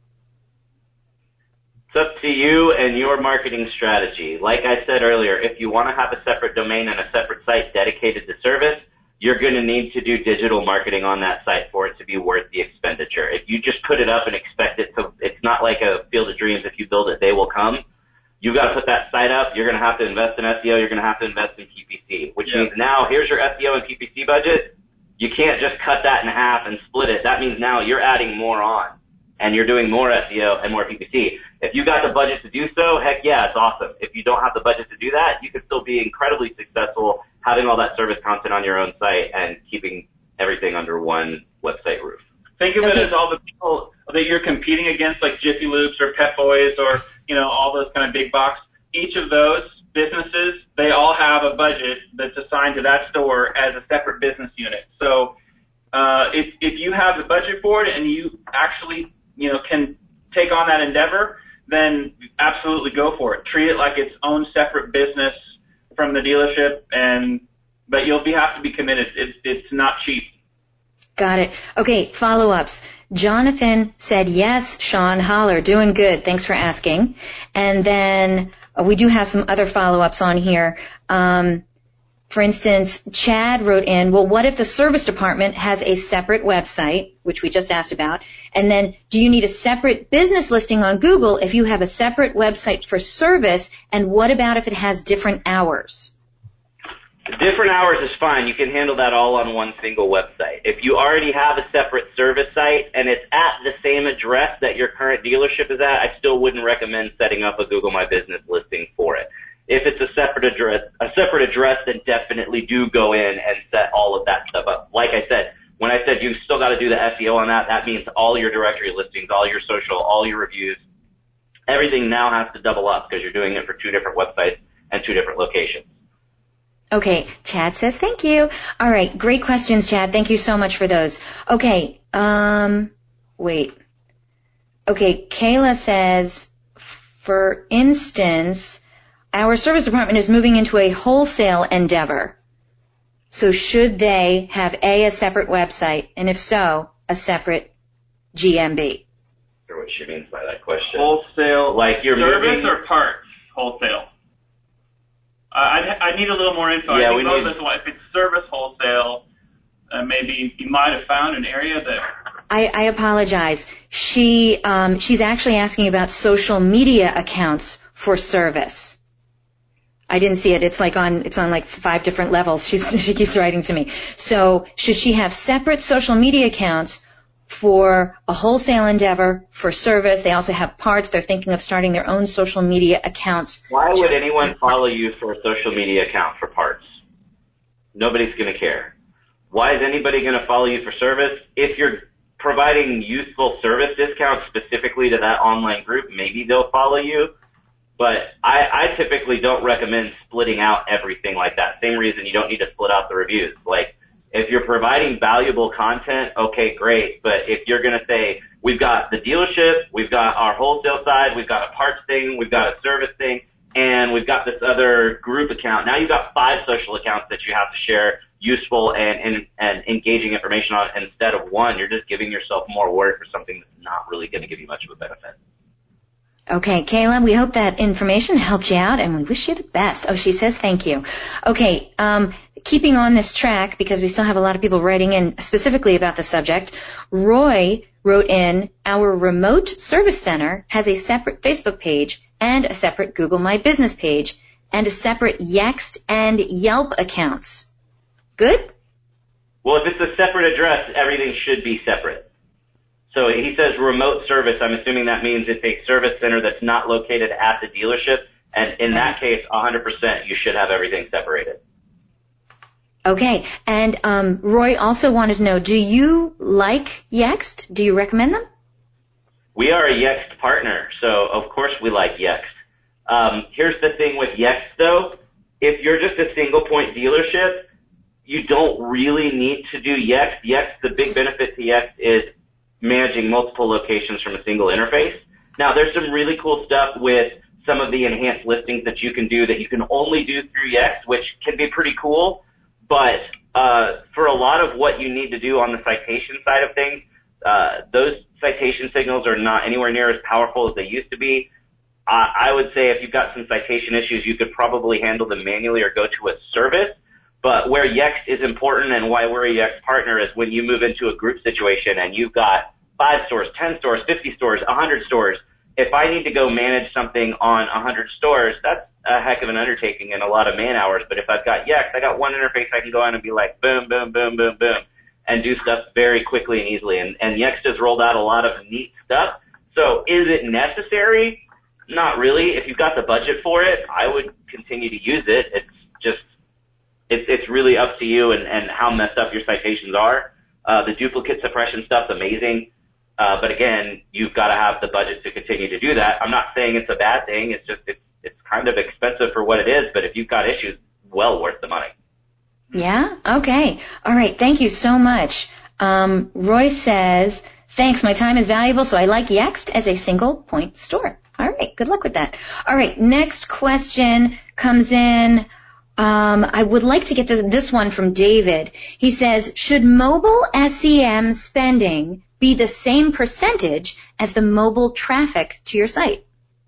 It's up to you and your marketing strategy. Like I said earlier, if you want to have a separate domain and a separate site dedicated to service, you're going to need to do digital marketing on that site for it to be worth the expenditure. If you just put it up and expect it to, it's not like a Field of Dreams. If you build it, they will come. You've got to put that site up. You're going to have to invest in SEO. You're going to have to invest in PPC, which means now here's your SEO and PPC budget. You can't just cut that in half and split it. That means now you're adding more on, and you're doing more SEO and more PPC. If you got the budget to do so, heck yeah, it's awesome. If you don't have the budget to do that, you could still be incredibly successful having all that service content on your own site and keeping everything under one website roof. Think of it as all the people that you're competing against, like Jiffy Lubes or Pep Boys or, all those kind of big box. Each of those businesses, they all have a budget that's assigned to that store as a separate business unit. So if you have the budget for it and you actually, can take on that endeavor, then absolutely go for it. Treat it like its own separate business from the dealership, but you'll have to be committed. It's not cheap. Got it. Okay, follow-ups. Jonathan said, yes, Sean, Holler, doing good. Thanks for asking. And then we do have some other follow-ups on here. For instance, Chad wrote in, well, what if the service department has a separate website, which we just asked about, and then do you need a separate business listing on Google if you have a separate website for service, and what about if it has different hours? Different hours is fine. You can handle that all on one single website. If you already have a separate service site and it's at the same address that your current dealership is at, I still wouldn't recommend setting up a Google My Business listing for it. If it's a separate address, then definitely do go in and set all of that stuff up. Like I said, when I said you still got to do the SEO on that, that means all your directory listings, all your social, all your reviews, everything now has to double up because you're doing it for two different websites and two different locations. Okay, Chad says thank you. All right, great questions, Chad. Thank you so much for those. Okay, wait. Okay, Kayla says, for instance, our service department is moving into a wholesale endeavor. So should they have a separate website, and if so, a separate GMB? Sure, what she means by that question. Wholesale, like you're service moving or parts wholesale? I need a little more info. Yeah, I think both of us want. If it's service wholesale, maybe you might have found an area that. I apologize. She's actually asking about social media accounts for service. I didn't see it. It's on like 5 different levels. She keeps writing to me. So should she have separate social media accounts for a wholesale endeavor, for service? They also have parts. They're thinking of starting their own social media accounts. Why would anyone follow you for a social media account for parts? Nobody's going to care. Why is anybody going to follow you for service? If you're providing useful service discounts specifically to that online group, maybe they'll follow you. But I typically don't recommend splitting out everything like that. Same reason you don't need to split out the reviews. Like, if you're providing valuable content, okay, great. But if you're going to say, we've got the dealership, we've got our wholesale side, we've got a parts thing, we've got a service thing, and we've got this other group account. Now you've got 5 social accounts that you have to share useful and engaging information on instead of one. You're just giving yourself more work for something that's not really going to give you much of a benefit. Okay, Kayla, we hope that information helped you out, and we wish you the best. Oh, she says thank you. Okay, keeping on this track, because we still have a lot of people writing in specifically about the subject, Roy wrote in, our remote service center has a separate Facebook page and a separate Google My Business page and a separate Yext and Yelp accounts. Good? Well, if it's a separate address, everything should be separate. So he says remote service. I'm assuming that means it's a service center that's not located at the dealership. And in that case, 100%, you should have everything separated. Okay. And Roy also wanted to know, do you like Yext? Do you recommend them? We are a Yext partner, so of course we like Yext. Here's the thing with Yext, though. If you're just a single-point dealership, you don't really need to do Yext. Yext, the big benefit to Yext is managing multiple locations from a single interface. Now, there's some really cool stuff with some of the enhanced listings that you can do that you can only do through Yext, which can be pretty cool. But for a lot of what you need to do on the citation side of things, those citation signals are not anywhere near as powerful as they used to be. I would say if you've got some citation issues, you could probably handle them manually or go to a service. But where Yext is important and why we're a Yext partner is when you move into a group situation and you've got 5 stores, 10 stores, 50 stores, 100 stores. If I need to go manage something on 100 stores, that's a heck of an undertaking and a lot of man hours. But if I've got Yext, I got one interface I can go in and be like, boom, boom, boom, boom, boom, and do stuff very quickly and easily. And Yext has rolled out a lot of neat stuff. So is it necessary? Not really. If you've got the budget for it, I would continue to use it. It's just, it's really up to you and how messed up your citations are. The duplicate suppression stuff's amazing. But again, you've got to have the budget to continue to do that. I'm not saying it's a bad thing. It's just, it's kind of expensive for what it is. But if you've got issues, well worth the money. Yeah? Okay. All right. Thank you so much. Roy says, thanks. My time is valuable, so I like Yext as a single point store. All right. Good luck with that. All right. Next question comes in. I would like to get this one from David. He says, should mobile SEM spending be the same percentage as the mobile traffic to your site?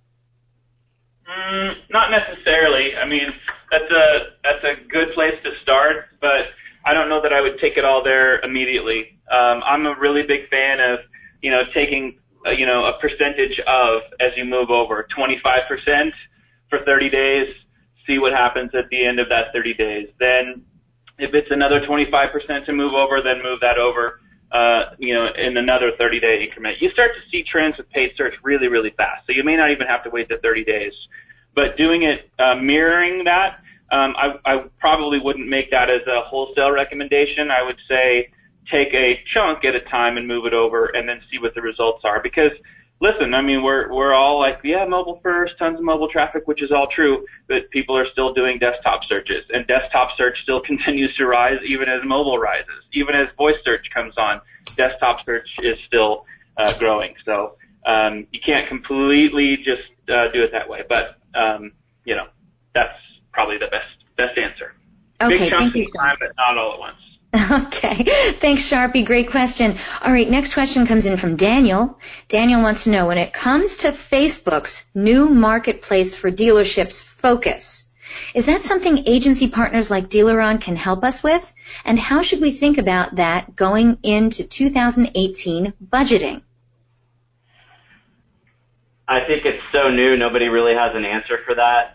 Not necessarily. I mean, that's a good place to start, but I don't know that I would take it all there immediately. I'm a really big fan of, taking, a percentage of as you move over, 25% for 30 days, see what happens at the end of that 30 days. Then if it's another 25% to move over, then move that over, in another 30-day increment. You start to see trends with paid search really, really fast. So you may not even have to wait the 30 days. But doing it, mirroring that, I probably wouldn't make that as a wholesale recommendation. I would say take a chunk at a time and move it over and then see what the results are. Because, listen, I mean, we're all like, yeah, mobile first, tons of mobile traffic, which is all true, but people are still doing desktop searches. And desktop search still continues to rise even as mobile rises. Even as voice search comes on, desktop search is still growing. So you can't completely just do it that way. But, that's probably the best answer. Okay, big chunks thank you. of time, but not all at once. Okay. Thanks, Sharpie. Great question. All right, next question comes in from Daniel. Daniel wants to know, when it comes to Facebook's new marketplace for dealerships focus, is that something agency partners like DealerOn can help us with? And how should we think about that going into 2018 budgeting? I think it's so new, nobody really has an answer for that.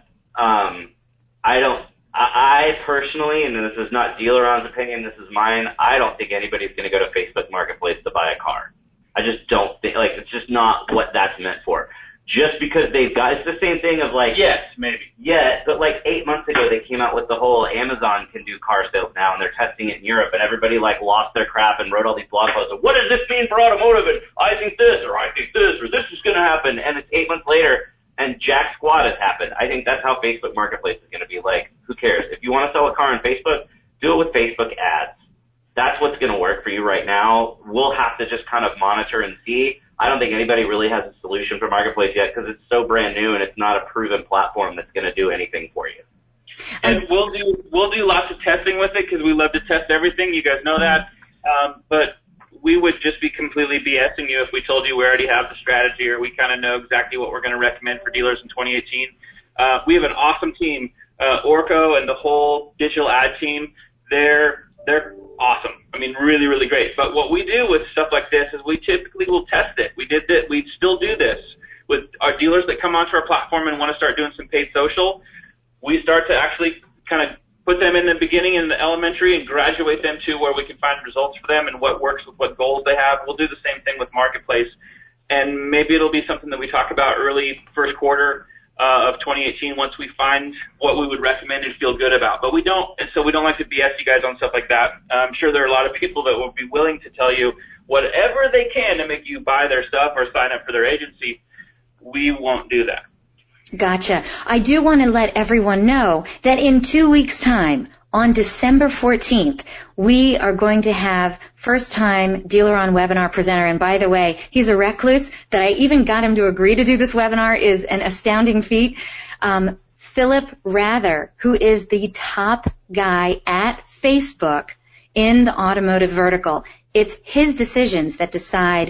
I personally, and this is not DealerOn's opinion, this is mine, I don't think anybody's going to go to Facebook Marketplace to buy a car. I just don't think, it's just not what that's meant for. Just because they've got, it's the same thing of yes, maybe. Yeah, but 8 months ago they came out with the whole Amazon can do car sales now, and they're testing it in Europe, and everybody lost their crap and wrote all these blog posts of, what does this mean for automotive, and I think this, or I think this, or this is going to happen, and it's 8 months later, and jack squat has happened. I think that's how Facebook Marketplace is going to be like. Who cares? If you want to sell a car on Facebook, do it with Facebook ads. That's what's going to work for you right now. We'll have to just kind of monitor and see. I don't think anybody really has a solution for Marketplace yet because it's so brand new and it's not a proven platform that's going to do anything for you. And we'll do lots of testing with it because we love to test everything. You guys know that. But we would just be completely BSing you if we told you we already have the strategy or we kind of know exactly what we're going to recommend for dealers in 2018. We have an awesome team. Orco and the whole digital ad team, they're awesome. I mean, really, really great. But what we do with stuff like this is we typically will test it. We still do this with our dealers that come onto our platform and want to start doing some paid social. We start to actually kind of put them in the beginning in the elementary and graduate them to where we can find results for them and what works with what goals they have. We'll do the same thing with Marketplace. And maybe it'll be something that we talk about early first quarter of 2018 once we find what we would recommend and feel good about. But we don't, and so we don't like to BS you guys on stuff like that. I'm sure there are a lot of people that will be willing to tell you whatever they can to make you buy their stuff or sign up for their agency, we won't do that. Gotcha. I do want to let everyone know that in 2 weeks' time, on December 14th, we are going to have first-time Dealer on Webinar presenter. And by the way, he's a recluse. That I even got him to agree to do this webinar is an astounding feat. Philip Rather, who is the top guy at Facebook in the automotive vertical. It's his decisions that decide,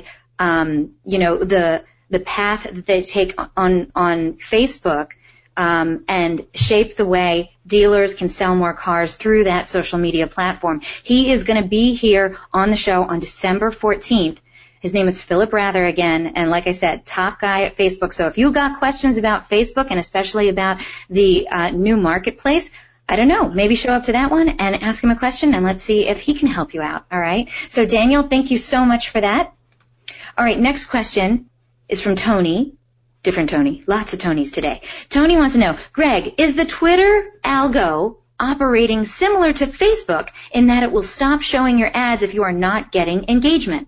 the path that they take on Facebook, and shape the way dealers can sell more cars through that social media platform. He is going to be here on the show on December 14th. His name is Philip Rather again, and like I said, top guy at Facebook. So if you got questions about Facebook and especially about the new marketplace, I don't know, maybe show up to that one and ask him a question, and let's see if he can help you out, all right? So Daniel, thank you so much for that. All right, next question is from Tony. Different Tony. Lots of Tonys today. Tony wants to know, Greg, is the Twitter algo operating similar to Facebook in that it will stop showing your ads if you are not getting engagement?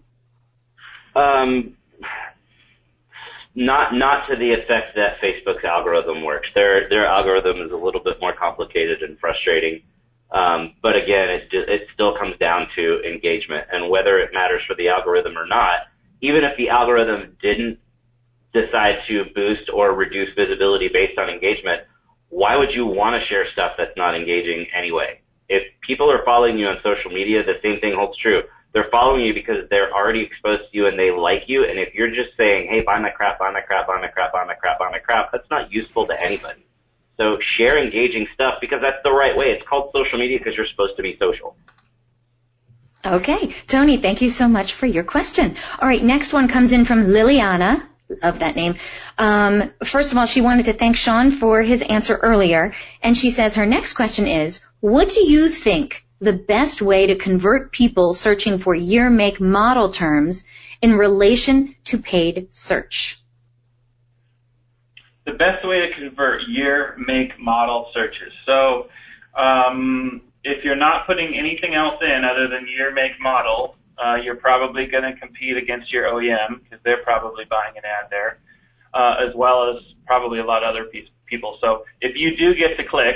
Not to the effect that Facebook's algorithm works. Their algorithm is a little bit more complicated and frustrating. But again, it still comes down to engagement and whether it matters for the algorithm or not. Even if the algorithm didn't decide to boost or reduce visibility based on engagement, why would you want to share stuff that's not engaging anyway? If people are following you on social media, the same thing holds true. They're following you because they're already exposed to you and they like you. And if you're just saying, hey, buy my crap, buy my crap, buy my crap, buy my crap, buy my crap, that's not useful to anybody. So share engaging stuff because that's the right way. It's called social media because you're supposed to be social. Okay. Tony, thank you so much for your question. All right, next one comes in from Liliana. Love that name. First of all, she wanted to thank Sean for his answer earlier, and she says her next question is, what do you think the best way to convert people searching for year, make, model terms in relation to paid search? The best way to convert year, make, model searches. So if you're not putting anything else in other than year, make, model, you're probably going to compete against your OEM because they're probably buying an ad there, as well as probably a lot of other people. So if you do get to click,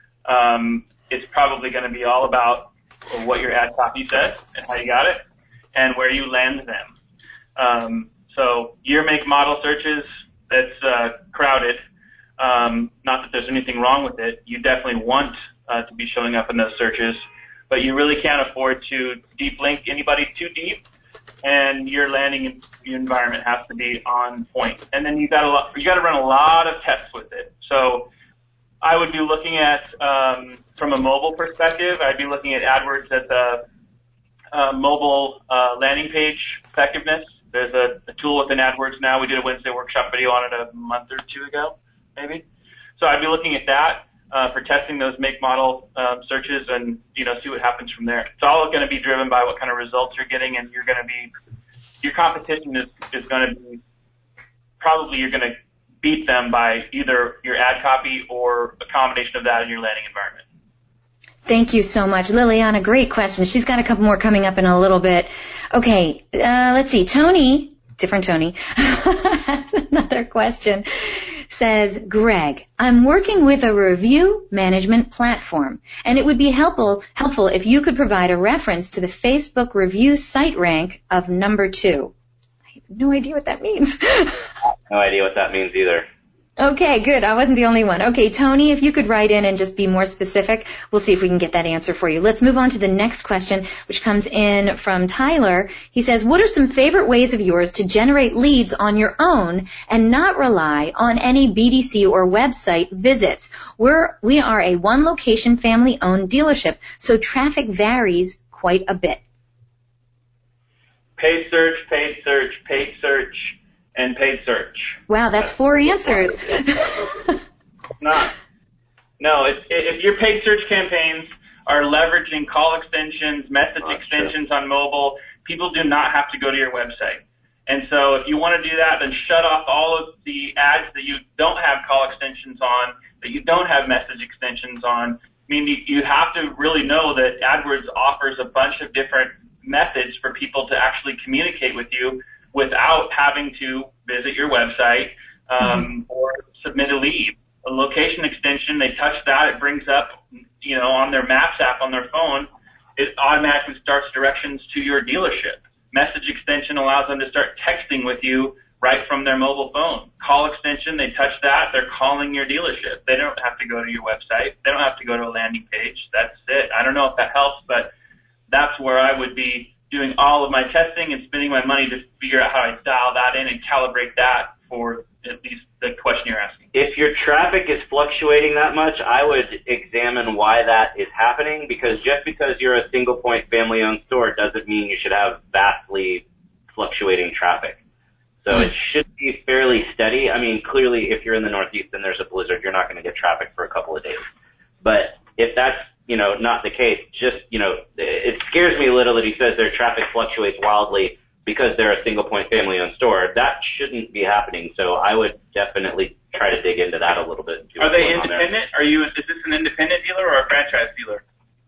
it's probably going to be all about what your ad copy says and how you got it and where you land them. So year, make, model searches, that's crowded. Not that there's anything wrong with it. You definitely want to be showing up in those searches, but you really can't afford to deep link anybody too deep, and your landing environment has to be on point. And then you got to run a lot of tests with it. So I would be looking at, from a mobile perspective, I'd be looking at AdWords at the mobile landing page effectiveness. There's a tool within AdWords now. We did a Wednesday workshop video on it a month or two ago, maybe. So I'd be looking at that for testing those make model searches and see what happens from there. It's all going to be driven by what kind of results you're getting, and your competition is going to be probably you're going to beat them by either your ad copy or a combination of that in your landing environment. Thank you so much. Liliana, great question. She's got a couple more coming up in a little bit. Okay, let's see. Tony, different Tony, has another question. Says, Greg, I'm working with a review management platform, and it would be helpful if you could provide a reference to the Facebook review site rank of number 2. I have no idea what that means. No idea what that means either. Okay, good. I wasn't the only one. Okay, Tony, if you could write in and just be more specific, we'll see if we can get that answer for you. Let's move on to the next question, which comes in from Tyler. He says, what are some favorite ways of yours to generate leads on your own and not rely on any BDC or website visits? We are a one-location family-owned dealership, so traffic varies quite a bit. Paid search, paid search, paid search, and paid search. Wow, that's 4 answers. Not. No, if your paid search campaigns are leveraging call extensions, message extensions on mobile, people do not have to go to your website. And so if you want to do that, then shut off all of the ads that you don't have call extensions on, that you don't have message extensions on. I mean, you have to really know that AdWords offers a bunch of different methods for people to actually communicate with you without having to visit your website or submit a lead. A location extension, they touch that, it brings up, on their Maps app on their phone, it automatically starts directions to your dealership. Message extension allows them to start texting with you right from their mobile phone. Call extension, they touch that, they're calling your dealership. They don't have to go to your website. They don't have to go to a landing page. That's it. I don't know if that helps, but that's where I would be doing all of my testing and spending my money to figure out how I dial that in and calibrate that for at least the question you're asking. If your traffic is fluctuating that much, I would examine why that is happening, because just because you're a single point family owned store doesn't mean you should have vastly fluctuating traffic. So it should be fairly steady. I mean, clearly if you're in the Northeast and there's a blizzard, you're not going to get traffic for a couple of days. But if that's, not the case, just, it scares me a little that he says their traffic fluctuates wildly because they're a single point family owned store. That shouldn't be happening. So I would definitely try to dig into that a little bit. Are they independent? Is this an independent dealer or a franchise dealer?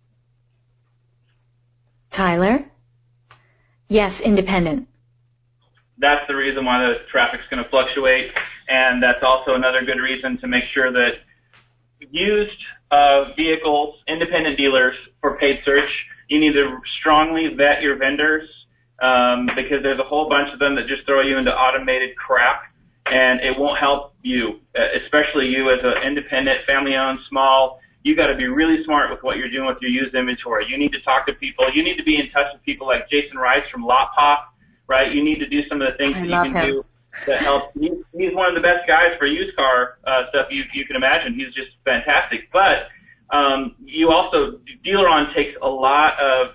Tyler? Yes, independent. That's the reason why the traffic's going to fluctuate, and that's also another good reason to make sure that used vehicles, independent dealers for paid search, you need to strongly vet your vendors because there's a whole bunch of them that just throw you into automated crap, and it won't help you, especially you as an independent, family-owned, small. You got to be really smart with what you're doing with your used inventory. You need to talk to people. You need to be in touch with people like Jason Rice from Lot Pop. Right, you need to do some of the things that you can do that help. He's one of the best guys for used car stuff you can imagine. He's just fantastic. But you also, DealerOn takes a lot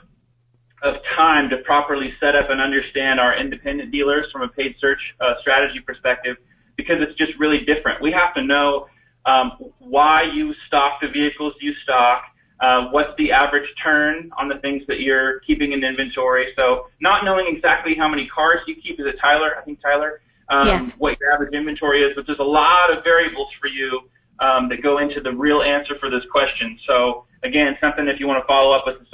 of time to properly set up and understand our independent dealers from a paid search strategy perspective, because it's just really different. We have to know why you stock the vehicles you stock. What's the average turn on the things that you're keeping in inventory? So not knowing exactly how many cars you keep, is it Tyler? I think Tyler. Yes. What your average inventory is, but there's a lot of variables for you that go into the real answer for this question. So again, something if you want to follow up with us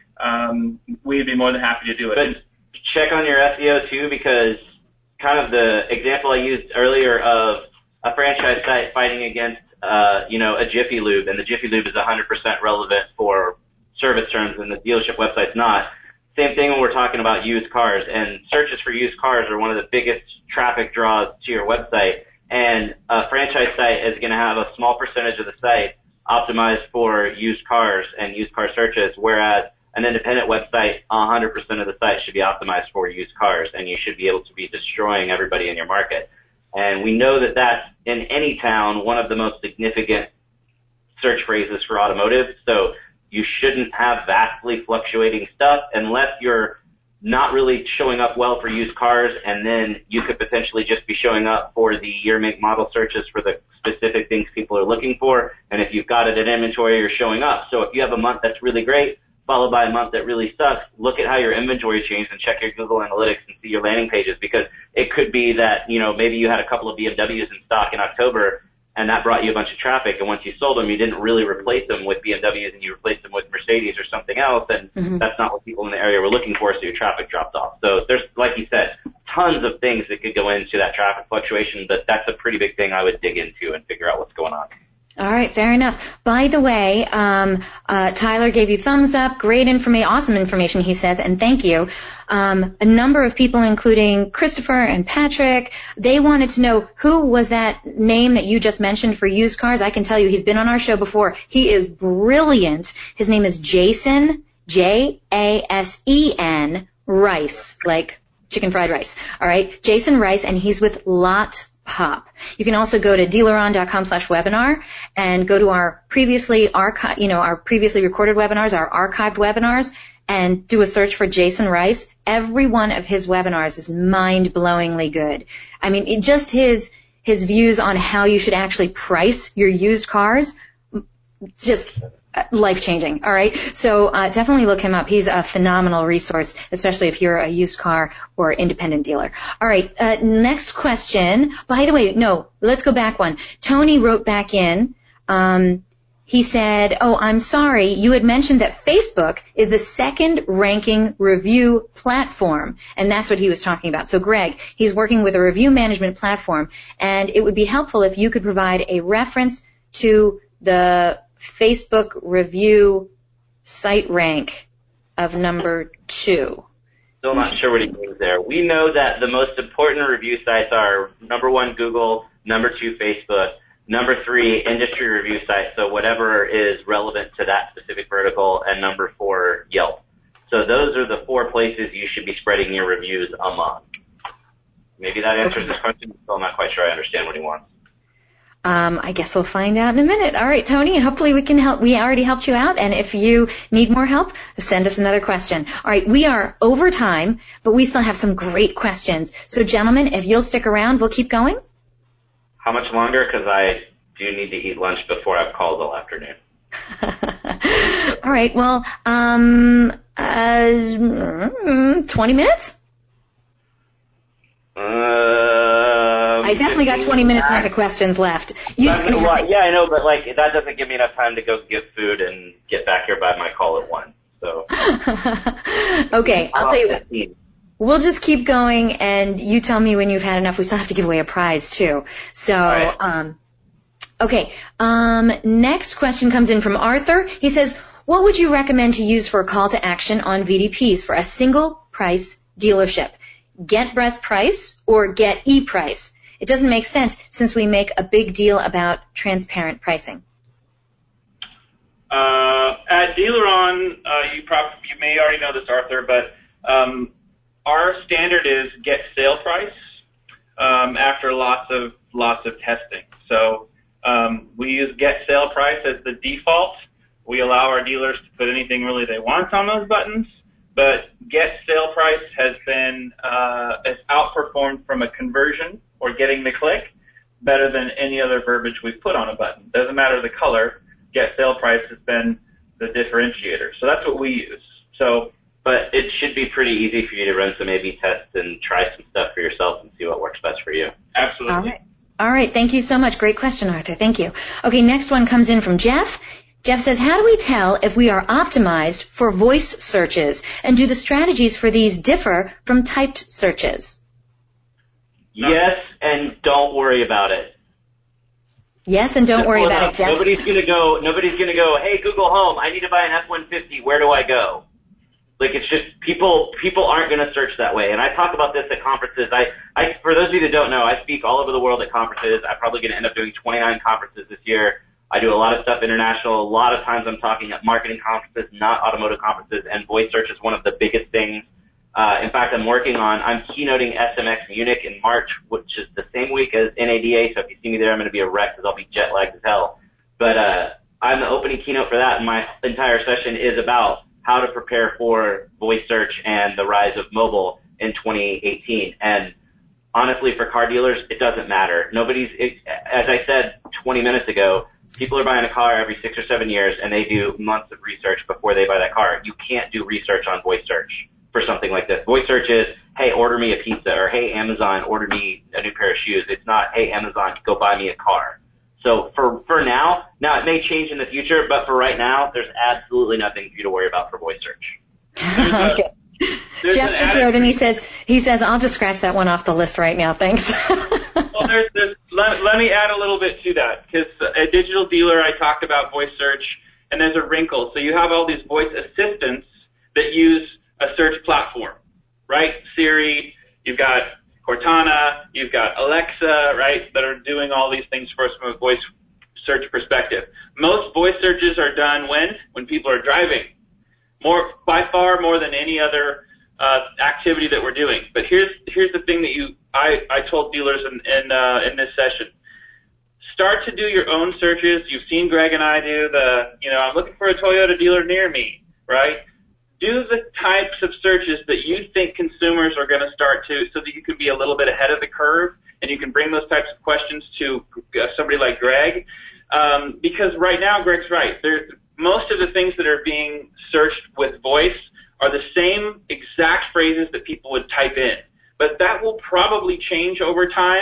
on, we'd be more than happy to do it. But check on your SEO too, because kind of the example I used earlier of a franchise site fighting against a Jiffy Lube, and the Jiffy Lube is 100% relevant for service terms and the dealership website's not. Same thing when we're talking about used cars, and searches for used cars are one of the biggest traffic draws to your website, and a franchise site is going to have a small percentage of the site optimized for used cars and used car searches, whereas an independent website, 100% of the site should be optimized for used cars, and you should be able to be destroying everybody in your market. And we know that that's, in any town, one of the most significant search phrases for automotive. So you shouldn't have vastly fluctuating stuff unless you're not really showing up well for used cars, and then you could potentially just be showing up for the year, make, model searches for the specific things people are looking for. And if you've got it in inventory, you're showing up. So if you have a month that's really great, followed by a month that really sucks, look at how your inventory changed and check your Google Analytics and see your landing pages, because it could be that, maybe you had a couple of BMWs in stock in October and that brought you a bunch of traffic, and once you sold them, you didn't really replace them with BMWs and you replaced them with Mercedes or something else, and that's not what people in the area were looking for, so your traffic dropped off. So there's, like you said, tons of things that could go into that traffic fluctuation, but that's a pretty big thing I would dig into and figure out what's going on. All right, fair enough. By the way, Tyler gave you thumbs up, great information, awesome information, he says, and thank you. A number of people, including Christopher and Patrick, they wanted to know who was that name that you just mentioned for used cars. I can tell you he's been on our show before. He is brilliant. His name is Jason, Jasen Rice, like chicken fried rice. All right, Jason Rice, and he's with Lot Pop. You can also go to dealeron.com/webinar and go to our previously recorded webinars, our archived webinars, and do a search for Jason Rice. Every one of his webinars is mind-blowingly good. I mean, just his views on how you should actually price your used cars, just life-changing, all right? So definitely look him up. He's a phenomenal resource, especially if you're a used car or independent dealer. All right, next question. By the way, no, let's go back one. Tony wrote back in. he said, I'm sorry, you had mentioned that Facebook is the second ranking review platform, and that's what he was talking about. So Greg, he's working with a review management platform, and it would be helpful if you could provide a reference to the Facebook review site rank of number 2. Still not sure what he means there. We know that the most important review sites are number 1, Google, number 2, Facebook, number 3, industry review sites, so whatever is relevant to that specific vertical, and number 4, Yelp. So those are the 4 places you should be spreading your reviews among. Maybe that answers this question. Still not quite sure I understand what he wants. I guess we'll find out in a minute. All right, Tony, hopefully we can help. We already helped you out, and if you need more help, send us another question. All right, we are over time, but we still have some great questions. So, gentlemen, if you'll stick around, we'll keep going. How much longer? Because I do need to eat lunch before I've called all afternoon. All right, well, 20 minutes? I definitely got 20 minutes worth of questions left. Yeah, I know, but that doesn't give me enough time to go get food and get back here by my call at 1. So. Okay, I'll tell you what. We'll just keep going, and you tell me when you've had enough. We still have to give away a prize, too. So, right. Okay. Next question comes in from Arthur. He says, what would you recommend to use for a call to action on VDPs for a single price dealership? Get best price or get e-price? It doesn't make sense since we make a big deal about transparent pricing. At Dealeron, you may already know this, Arthur, but our standard is get sale price after lots of testing. So we use get sale price as the default. We allow our dealers to put anything really they want on those buttons, but get sale price has been has outperformed from a conversion or getting the click better than any other verbiage we've put on a button. Doesn't matter the color. Get sale price has been the differentiator. So that's what we use. So, but it should be pretty easy for you to run some A/B tests and try some stuff for yourself and see what works best for you. Absolutely. All right. Thank you so much. Great question, Arthur. Thank you. Okay, next one comes in from Jeff. Jeff says, how do we tell if we are optimized for voice searches, and do the strategies for these differ from typed searches? Yes, and don't worry about it. Yes, and don't worry about it, Jeff. Nobody's gonna go, hey, Google Home, I need to buy an F-150, where do I go? It's just, people aren't gonna search that way. And I talk about this at conferences. I for those of you that don't know, I speak all over the world at conferences. I'm probably gonna end up doing 29 conferences this year. I do a lot of stuff international. A lot of times I'm talking at marketing conferences, not automotive conferences, and voice search is one of the biggest things. In fact, I'm keynoting SMX Munich in March, which is the same week as NADA, so if you see me there, I'm going to be a wreck because I'll be jet lagged as hell. But I'm the opening keynote for that, and my entire session is about how to prepare for voice search and the rise of mobile in 2018. And honestly, for car dealers, it doesn't matter. As I said 20 minutes ago, people are buying a car every 6 or 7 years, and they do months of research before they buy that car. You can't do research on voice search for something like this. Voice search is, hey, order me a pizza, or hey, Amazon, order me a new pair of shoes. It's not, hey, Amazon, go buy me a car. So for now it may change in the future, but for right now, there's absolutely nothing for you to worry about for voice search. Okay. Jeff just wrote and he says, I'll just scratch that one off the list right now. Thanks. Well, let me add a little bit to that, because a digital dealer, I talked about voice search, and there's a wrinkle. So you have all these voice assistants that use a search platform, right? Siri, you've got Cortana, you've got Alexa, right, that are doing all these things for us from a voice search perspective. Most voice searches are done when people are driving, by far more than any other activity that we're doing. But here's the thing that I told dealers in this session. Start to do your own searches. You've seen Greg and I do I'm looking for a Toyota dealer near me, right? Do the types of searches that you think consumers are going to start to, so that you can be a little bit ahead of the curve, and you can bring those types of questions to somebody like Greg. Because right now, Greg's right. Most of the things that are being searched with voice are the same exact phrases that people would type in. But that will probably change over time,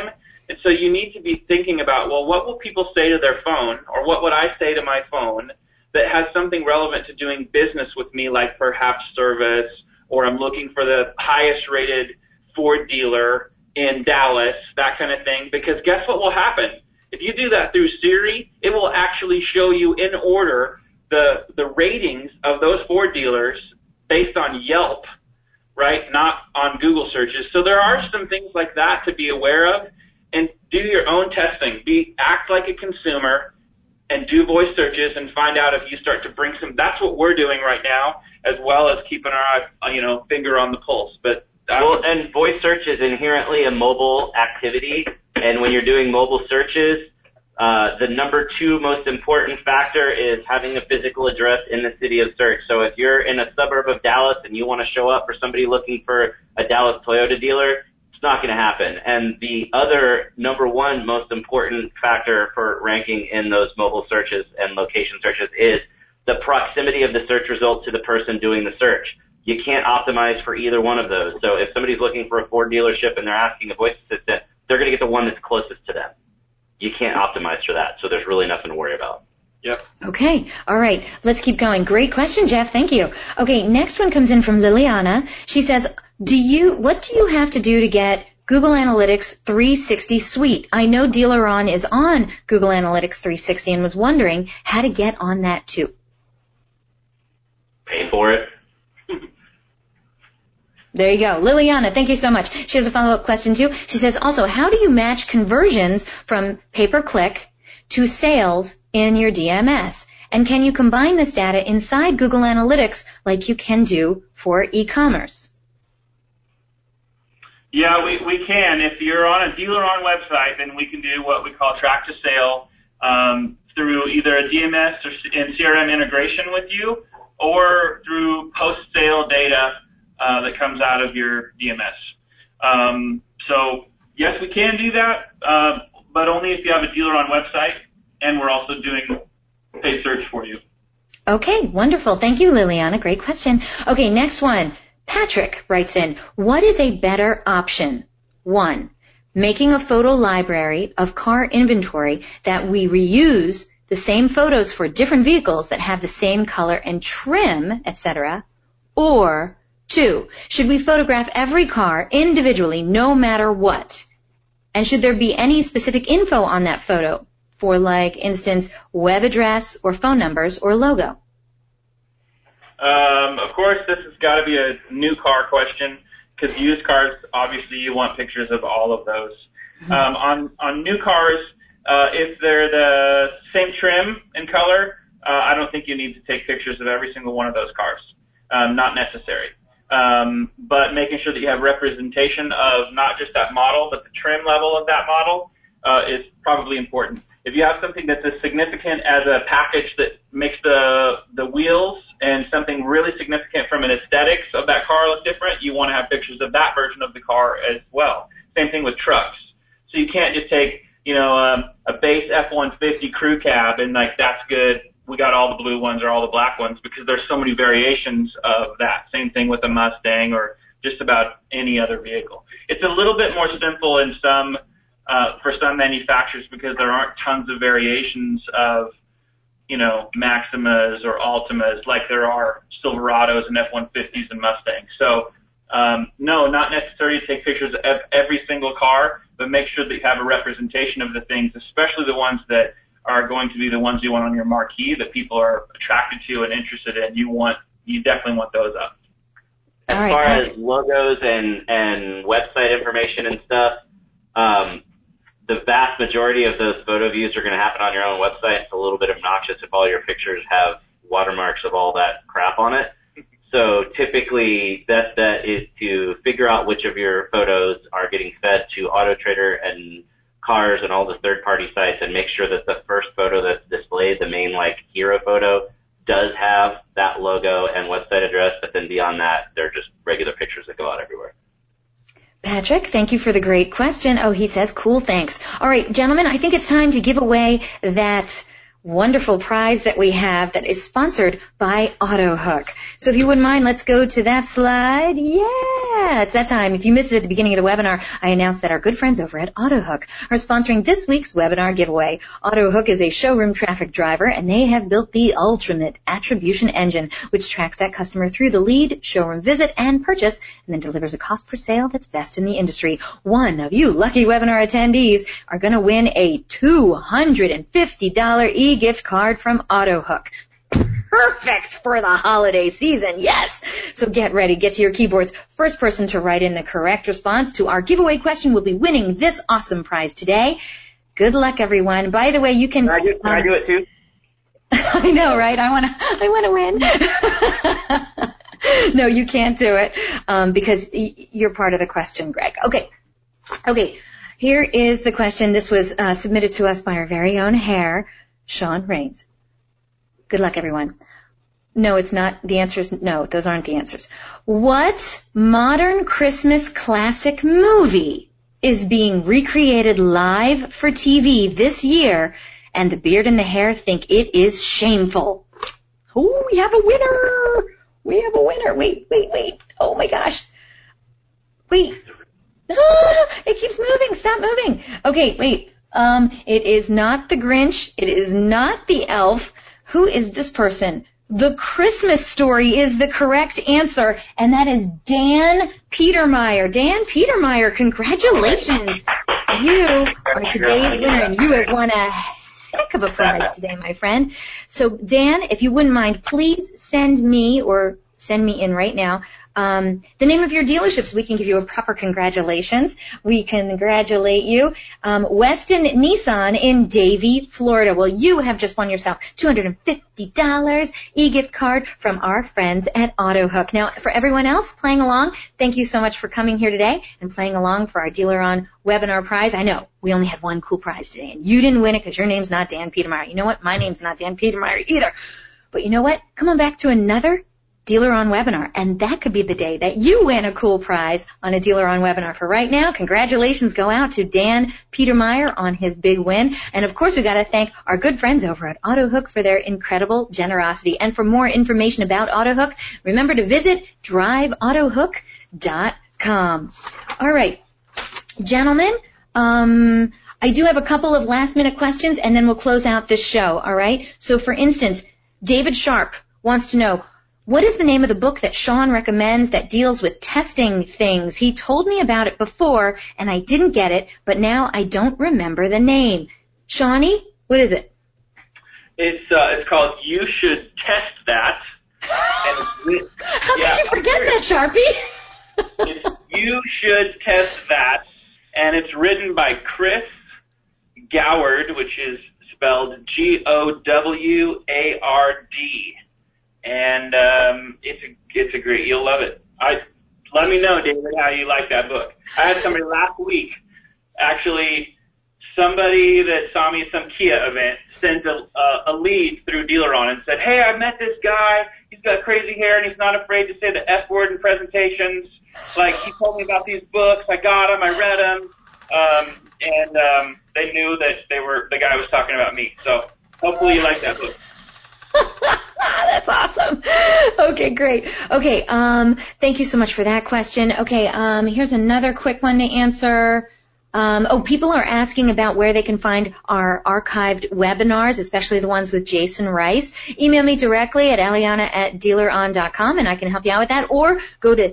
And so you need to be thinking about, well, what will people say to their phone, or what would I say to my phone that has something relevant to doing business with me, like perhaps service, or I'm looking for the highest rated Ford dealer in Dallas, that kind of thing. Because guess what will happen? If you do that through Siri, it will actually show you in order the ratings of those Ford dealers based on Yelp, right? Not on Google searches. So there are some things like that to be aware of, and do your own testing. Act like a consumer and do voice searches and find out if you start to bring some. That's what we're doing right now, as well as keeping our finger on the pulse. But and voice search is inherently a mobile activity, and when you're doing mobile searches, the number 2 most important factor is having a physical address in the city of search. So if you're in a suburb of Dallas and you want to show up for somebody looking for a Dallas Toyota dealer, it's not going to happen. And the other number 1 most important factor for ranking in those mobile searches and location searches is the proximity of the search result to the person doing the search. You can't optimize for either one of those. So if somebody's looking for a Ford dealership and they're asking a voice assistant, they're going to get the one that's closest to them. You can't optimize for that, so there's really nothing to worry about. Yep. Okay. All right. Let's keep going. Great question, Jeff. Thank you. Okay. Next one comes in from Liliana. She says, what do you have to do to get Google Analytics 360 Suite? I know DealerOn is on Google Analytics 360 and was wondering how to get on that too. Pay for it. There you go. Liliana, thank you so much. She has a follow-up question, too. She says, also, how do you match conversions from pay-per-click to sales in your DMS? And can you combine this data inside Google Analytics like you can do for e-commerce? Yeah, we can. If you're on a DealerOn website, then we can do what we call track to sale through either a DMS and CRM integration with you, or through post-sale data that comes out of your DMS. So yes, we can do that, but only if you have a DealerOn website, and we're also doing paid search for you. Okay, wonderful. Thank you, Liliana. Great question. Okay, next one. Patrick writes in, what is a better option? 1, making a photo library of car inventory that we reuse the same photos for different vehicles that have the same color and trim, etc., or 2, should we photograph every car individually no matter what? And should there be any specific info on that photo for, like, instance, web address or phone numbers or logo? Of course, this has got to be a new car question, because used cars, obviously, you want pictures of all of those. On new cars, if they're the same trim and color, I don't think you need to take pictures of every single one of those cars. Not necessary. But making sure that you have representation of not just that model, but the trim level of that model is probably important. If you have something that's as significant as a package that makes the wheels and something really significant from an aesthetics of that car look different, you want to have pictures of that version of the car as well. Same thing with trucks. So you can't just take, a base F-150 crew cab and that's good. We got all the blue ones or all the black ones, because there's so many variations of that. Same thing with a Mustang or just about any other vehicle. It's a little bit more simple in for some manufacturers, because there aren't tons of variations of, Maximas or Altimas like there are Silverados and F-150s and Mustangs. So, no, not necessary to take pictures of every single car, but make sure that you have a representation of the things, especially the ones that are going to be the ones you want on your marquee that people are attracted to and interested in. You definitely want those up. As far as logos and website information and stuff, the vast majority of those photo views are going to happen on your own website. It's a little bit obnoxious if all your pictures have watermarks of all that crap on it. So typically, best bet is to figure out which of your photos are getting fed to AutoTrader and Cars and all the third-party sites, and make sure that the first photo that's displayed, the main hero photo, does have that logo and website address. But then beyond that, they're just regular pictures that go out everywhere. Patrick, thank you for the great question. Oh, he says, cool, thanks. All right, gentlemen, I think it's time to give away that wonderful prize that we have that is sponsored by AutoHook. So if you wouldn't mind, let's go to that slide. Yeah, Yeah, it's that time. If you missed it at the beginning of the webinar, I announced that our good friends over at AutoHook are sponsoring this week's webinar giveaway. AutoHook is a showroom traffic driver, and they have built the ultimate attribution engine, which tracks that customer through the lead, showroom visit, and purchase, and then delivers a cost per sale that's best in the industry. One of you lucky webinar attendees are going to win a $250 e-gift card from AutoHook. Perfect for the holiday season, yes. So get ready, get to your keyboards. First person to write in the correct response to our giveaway question will be winning this awesome prize today. Good luck, everyone. By the way, you can... Can I do it too? I know, right? I want to win. No, you can't do it because you're part of the question, Greg. Okay. Here is the question. This was submitted to us by our very own hair, Sean Rains. Good luck, everyone. No, it's not. The answer is no. Those aren't the answers. What modern Christmas classic movie is being recreated live for TV this year, and the beard and the hair think it is shameful? Oh, we have a winner. Wait. Oh, my gosh. Wait. It keeps moving. Stop moving. Okay, wait. It is not the Grinch. It is not the Elf. Who is this person? The Christmas Story is the correct answer, and that is Dan Petermeyer. Dan Petermeyer, congratulations. You are today's winner, and you have won a heck of a prize today, my friend. So, Dan, if you wouldn't mind, please send me in right now the name of your dealership so we can give you a proper congratulations. We congratulate you. Weston Nissan in Davie, Florida. Well, you have just won yourself $250 e-gift card from our friends at AutoHook. Now, for everyone else playing along, thank you so much for coming here today and playing along for our Dealer On webinar prize. I know we only had one cool prize today, and you didn't win it because your name's not Dan Petermeyer. You know what? My name's not Dan Petermeyer either. But you know what? Come on back to another Dealer On webinar, and that could be the day that you win a cool prize on a Dealer On webinar. For right now, congratulations go out to Dan Petermeyer on his big win. And of course, we got to thank our good friends over at AutoHook for their incredible generosity. And for more information about AutoHook, remember to visit driveautohook.com. All right, gentlemen, I do have a couple of last-minute questions, and then we'll close out this show, all right? So, for instance, David Sharp wants to know, what is the name of the book that Sean recommends that deals with testing things? He told me about it before, and I didn't get it, but now I don't remember the name. Shawnee, what is it? It's called You Should Test That. How could you forget that, Sharpie? It's You Should Test That, and it's written by Chris Goward, which is spelled Goward. And it's a great. You'll love it. Let me know, David, how you like that book. I had somebody last week, actually, somebody that saw me at some Kia event sent a lead through Dealer On and said, "Hey, I met this guy. He's got crazy hair and he's not afraid to say the F word in presentations. Like, he told me about these books. I got them. I read them." And they knew that the guy was talking about me. So hopefully you like that book. That's awesome. Okay, great. Okay, thank you so much for that question. Okay, here's another quick one to answer. People are asking about where they can find our archived webinars, especially the ones with Jason Rice. Email me directly at eliana@dealeron.com, and I can help you out with that. Or go to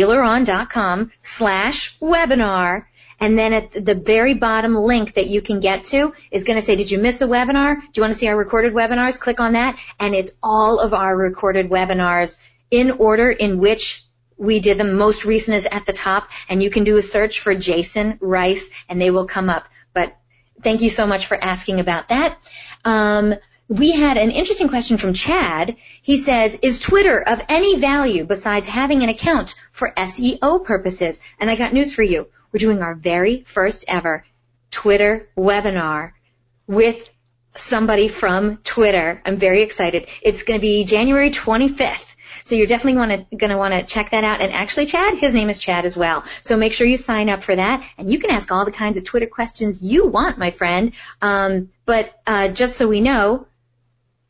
dealeron.com/webinar. And then at the very bottom link that you can get to is going to say, did you miss a webinar? Do you want to see our recorded webinars? Click on that, and it's all of our recorded webinars in order in which we did them. Most recent is at the top, and you can do a search for Jason Rice, and they will come up. But thank you so much for asking about that. We had an interesting question from Chad. He says, is Twitter of any value besides having an account for SEO purposes? And I got news for you. We're doing our very first ever Twitter webinar with somebody from Twitter. I'm very excited. It's going to be January 25th. So you're definitely going to want to check that out. And actually, Chad, his name is Chad as well. So make sure you sign up for that. And you can ask all the kinds of Twitter questions you want, my friend. But just so we know,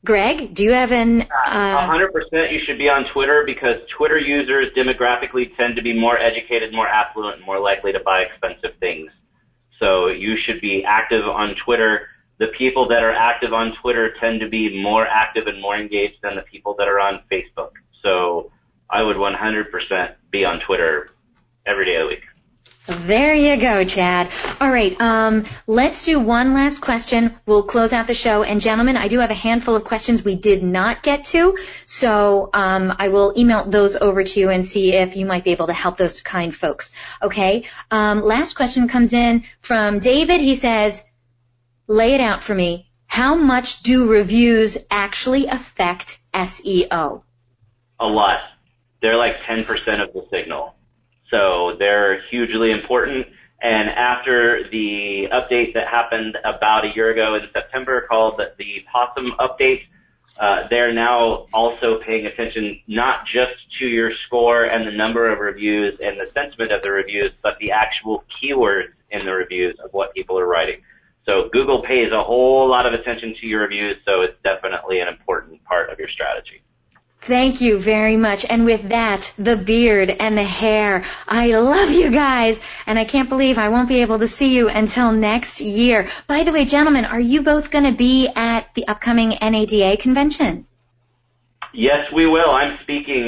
Greg, do you have an... 100% you should be on Twitter, because Twitter users demographically tend to be more educated, more affluent, and more likely to buy expensive things. So you should be active on Twitter. The people that are active on Twitter tend to be more active and more engaged than the people that are on Facebook. So I would 100% be on Twitter every day of the week. There you go, Chad. All right, let's do one last question. We'll close out the show. And gentlemen, I do have a handful of questions we did not get to, so I will email those over to you and see if you might be able to help those kind folks. Okay, last question comes in from David. He says, lay it out for me. How much do reviews actually affect SEO? A lot. They're like 10% of the signal. So they're hugely important. And after the update that happened about a year ago in September called the Possum Update, they're now also paying attention not just to your score and the number of reviews and the sentiment of the reviews, but the actual keywords in the reviews of what people are writing. So Google pays a whole lot of attention to your reviews, so it's definitely an important part of your strategy. Thank you very much. And with that, the beard and the hair, I love you guys. And I can't believe I won't be able to see you until next year. By the way, gentlemen, are you both going to be at the upcoming NADA convention? Yes, we will. I'm speaking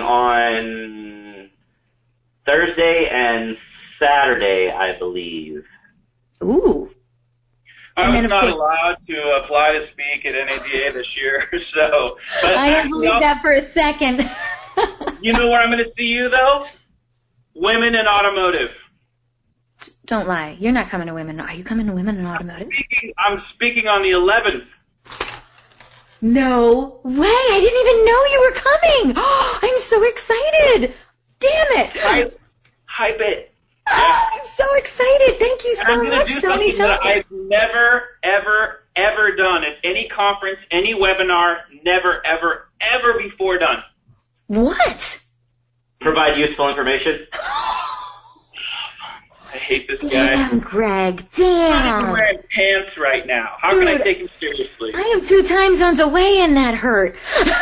on Thursday and Saturday, I believe. Ooh. I was not allowed to apply to speak at NADA this year, so. But I didn't believe that for a second. You know where I'm going to see you, though? Women in Automotive. Don't lie. You're not coming to Women. Are you coming to Women in Automotive? I'm speaking on the 11th. No way. I didn't even know you were coming. Oh, I'm so excited. Damn it. Hype it. Oh, I'm so excited. Thank you so much, Shoni. I'm going to do something that I've never, ever done at any conference, any webinar, never, ever before done. What? Provide useful information. I hate this guy. Damn, Greg. Damn. I'm not even wearing pants right now. How can I take him seriously? I am 2 time zones away and that hurt.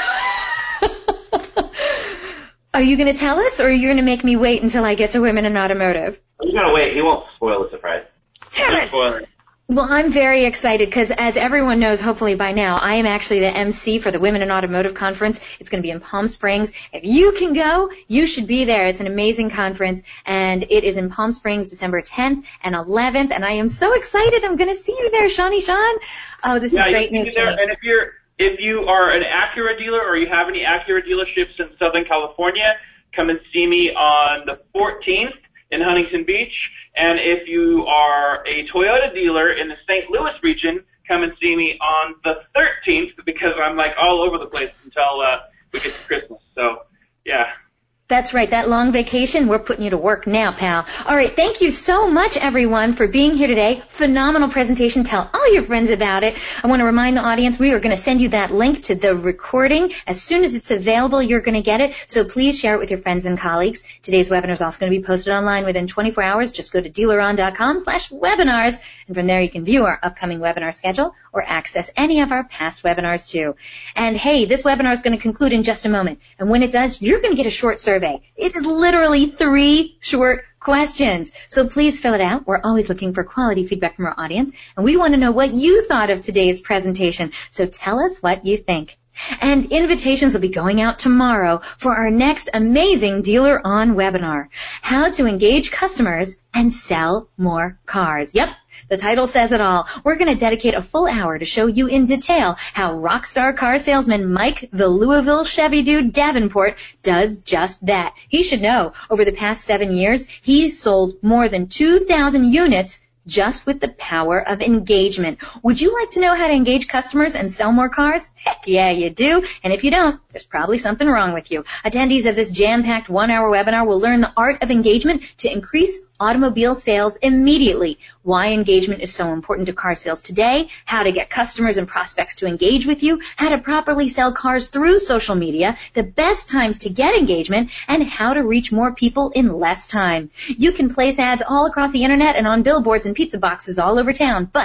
Are you going to tell us, or are you going to make me wait until I get to Women in Automotive? You're going to wait. He won't spoil the surprise. Damn it. Well, I'm very excited because, as everyone knows, hopefully by now, I am actually the MC for the Women in Automotive Conference. It's going to be in Palm Springs. If you can go, you should be there. It's an amazing conference, and it is in Palm Springs, December 10th and 11th, and I am so excited. I'm going to see you there, Shoni Sean. Oh, this is great news for me. And if you are an Acura dealer or you have any Acura dealerships in Southern California, come and see me on the 14th in Huntington Beach. And if you are a Toyota dealer in the St. Louis region, come and see me on the 13th, because I'm like all over the place until we get to Christmas. So, yeah. That's right. That long vacation, we're putting you to work now, pal. All right. Thank you so much, everyone, for being here today. Phenomenal presentation. Tell all your friends about it. I want to remind the audience we are going to send you that link to the recording. As soon as it's available, you're going to get it. So please share it with your friends and colleagues. Today's webinar is also going to be posted online within 24 hours. Just go to dealeron.com/webinars. And from there, you can view our upcoming webinar schedule or access any of our past webinars, too. And, hey, this webinar is going to conclude in just a moment. And when it does, you're going to get a short survey. It is literally 3 short questions. So please fill it out. We're always looking for quality feedback from our audience. And we want to know what you thought of today's presentation. So tell us what you think. And invitations will be going out tomorrow for our next amazing Dealer On webinar, How to Engage Customers and Sell More Cars. Yep, the title says it all. We're going to dedicate a full hour to show you in detail how rockstar car salesman Mike, the Louisville Chevy dude Davenport, does just that. He should know, over the past 7 years, he's sold more than 2,000 units just with the power of engagement. Would you like to know how to engage customers and sell more cars? Heck yeah, you do. And if you don't, there's probably something wrong with you. Attendees of this jam-packed 1-hour webinar will learn the art of engagement to increase automobile sales immediately, why engagement is so important to car sales today, how to get customers and prospects to engage with you, how to properly sell cars through social media, the best times to get engagement, and how to reach more people in less time. You can place ads all across the internet and on billboards and pizza boxes all over town, but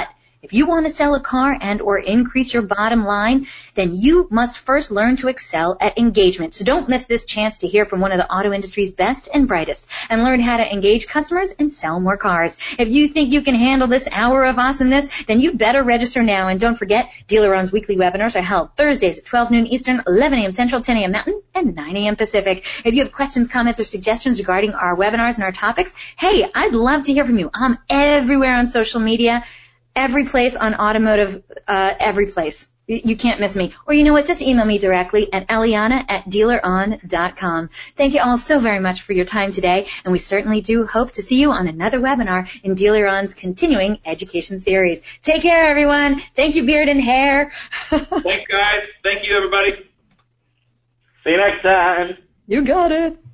If you want to sell a car and or increase your bottom line, then you must first learn to excel at engagement. So don't miss this chance to hear from one of the auto industry's best and brightest and learn how to engage customers and sell more cars. If you think you can handle this hour of awesomeness, then you better register now. And don't forget, Dealeron's weekly webinars are held Thursdays at 12 noon Eastern, 11 a.m. Central, 10 a.m. Mountain, and 9 a.m. Pacific. If you have questions, comments, or suggestions regarding our webinars and our topics, hey, I'd love to hear from you. I'm everywhere on social media, every place on automotive, every place. You can't miss me. Or you know what? Just email me directly at Eliana@dealeron.com. Thank you all so very much for your time today, and we certainly do hope to see you on another webinar in Dealeron's continuing education series. Take care, everyone. Thank you, Beard and Hair. Thanks, guys. Thank you, everybody. See you next time. You got it.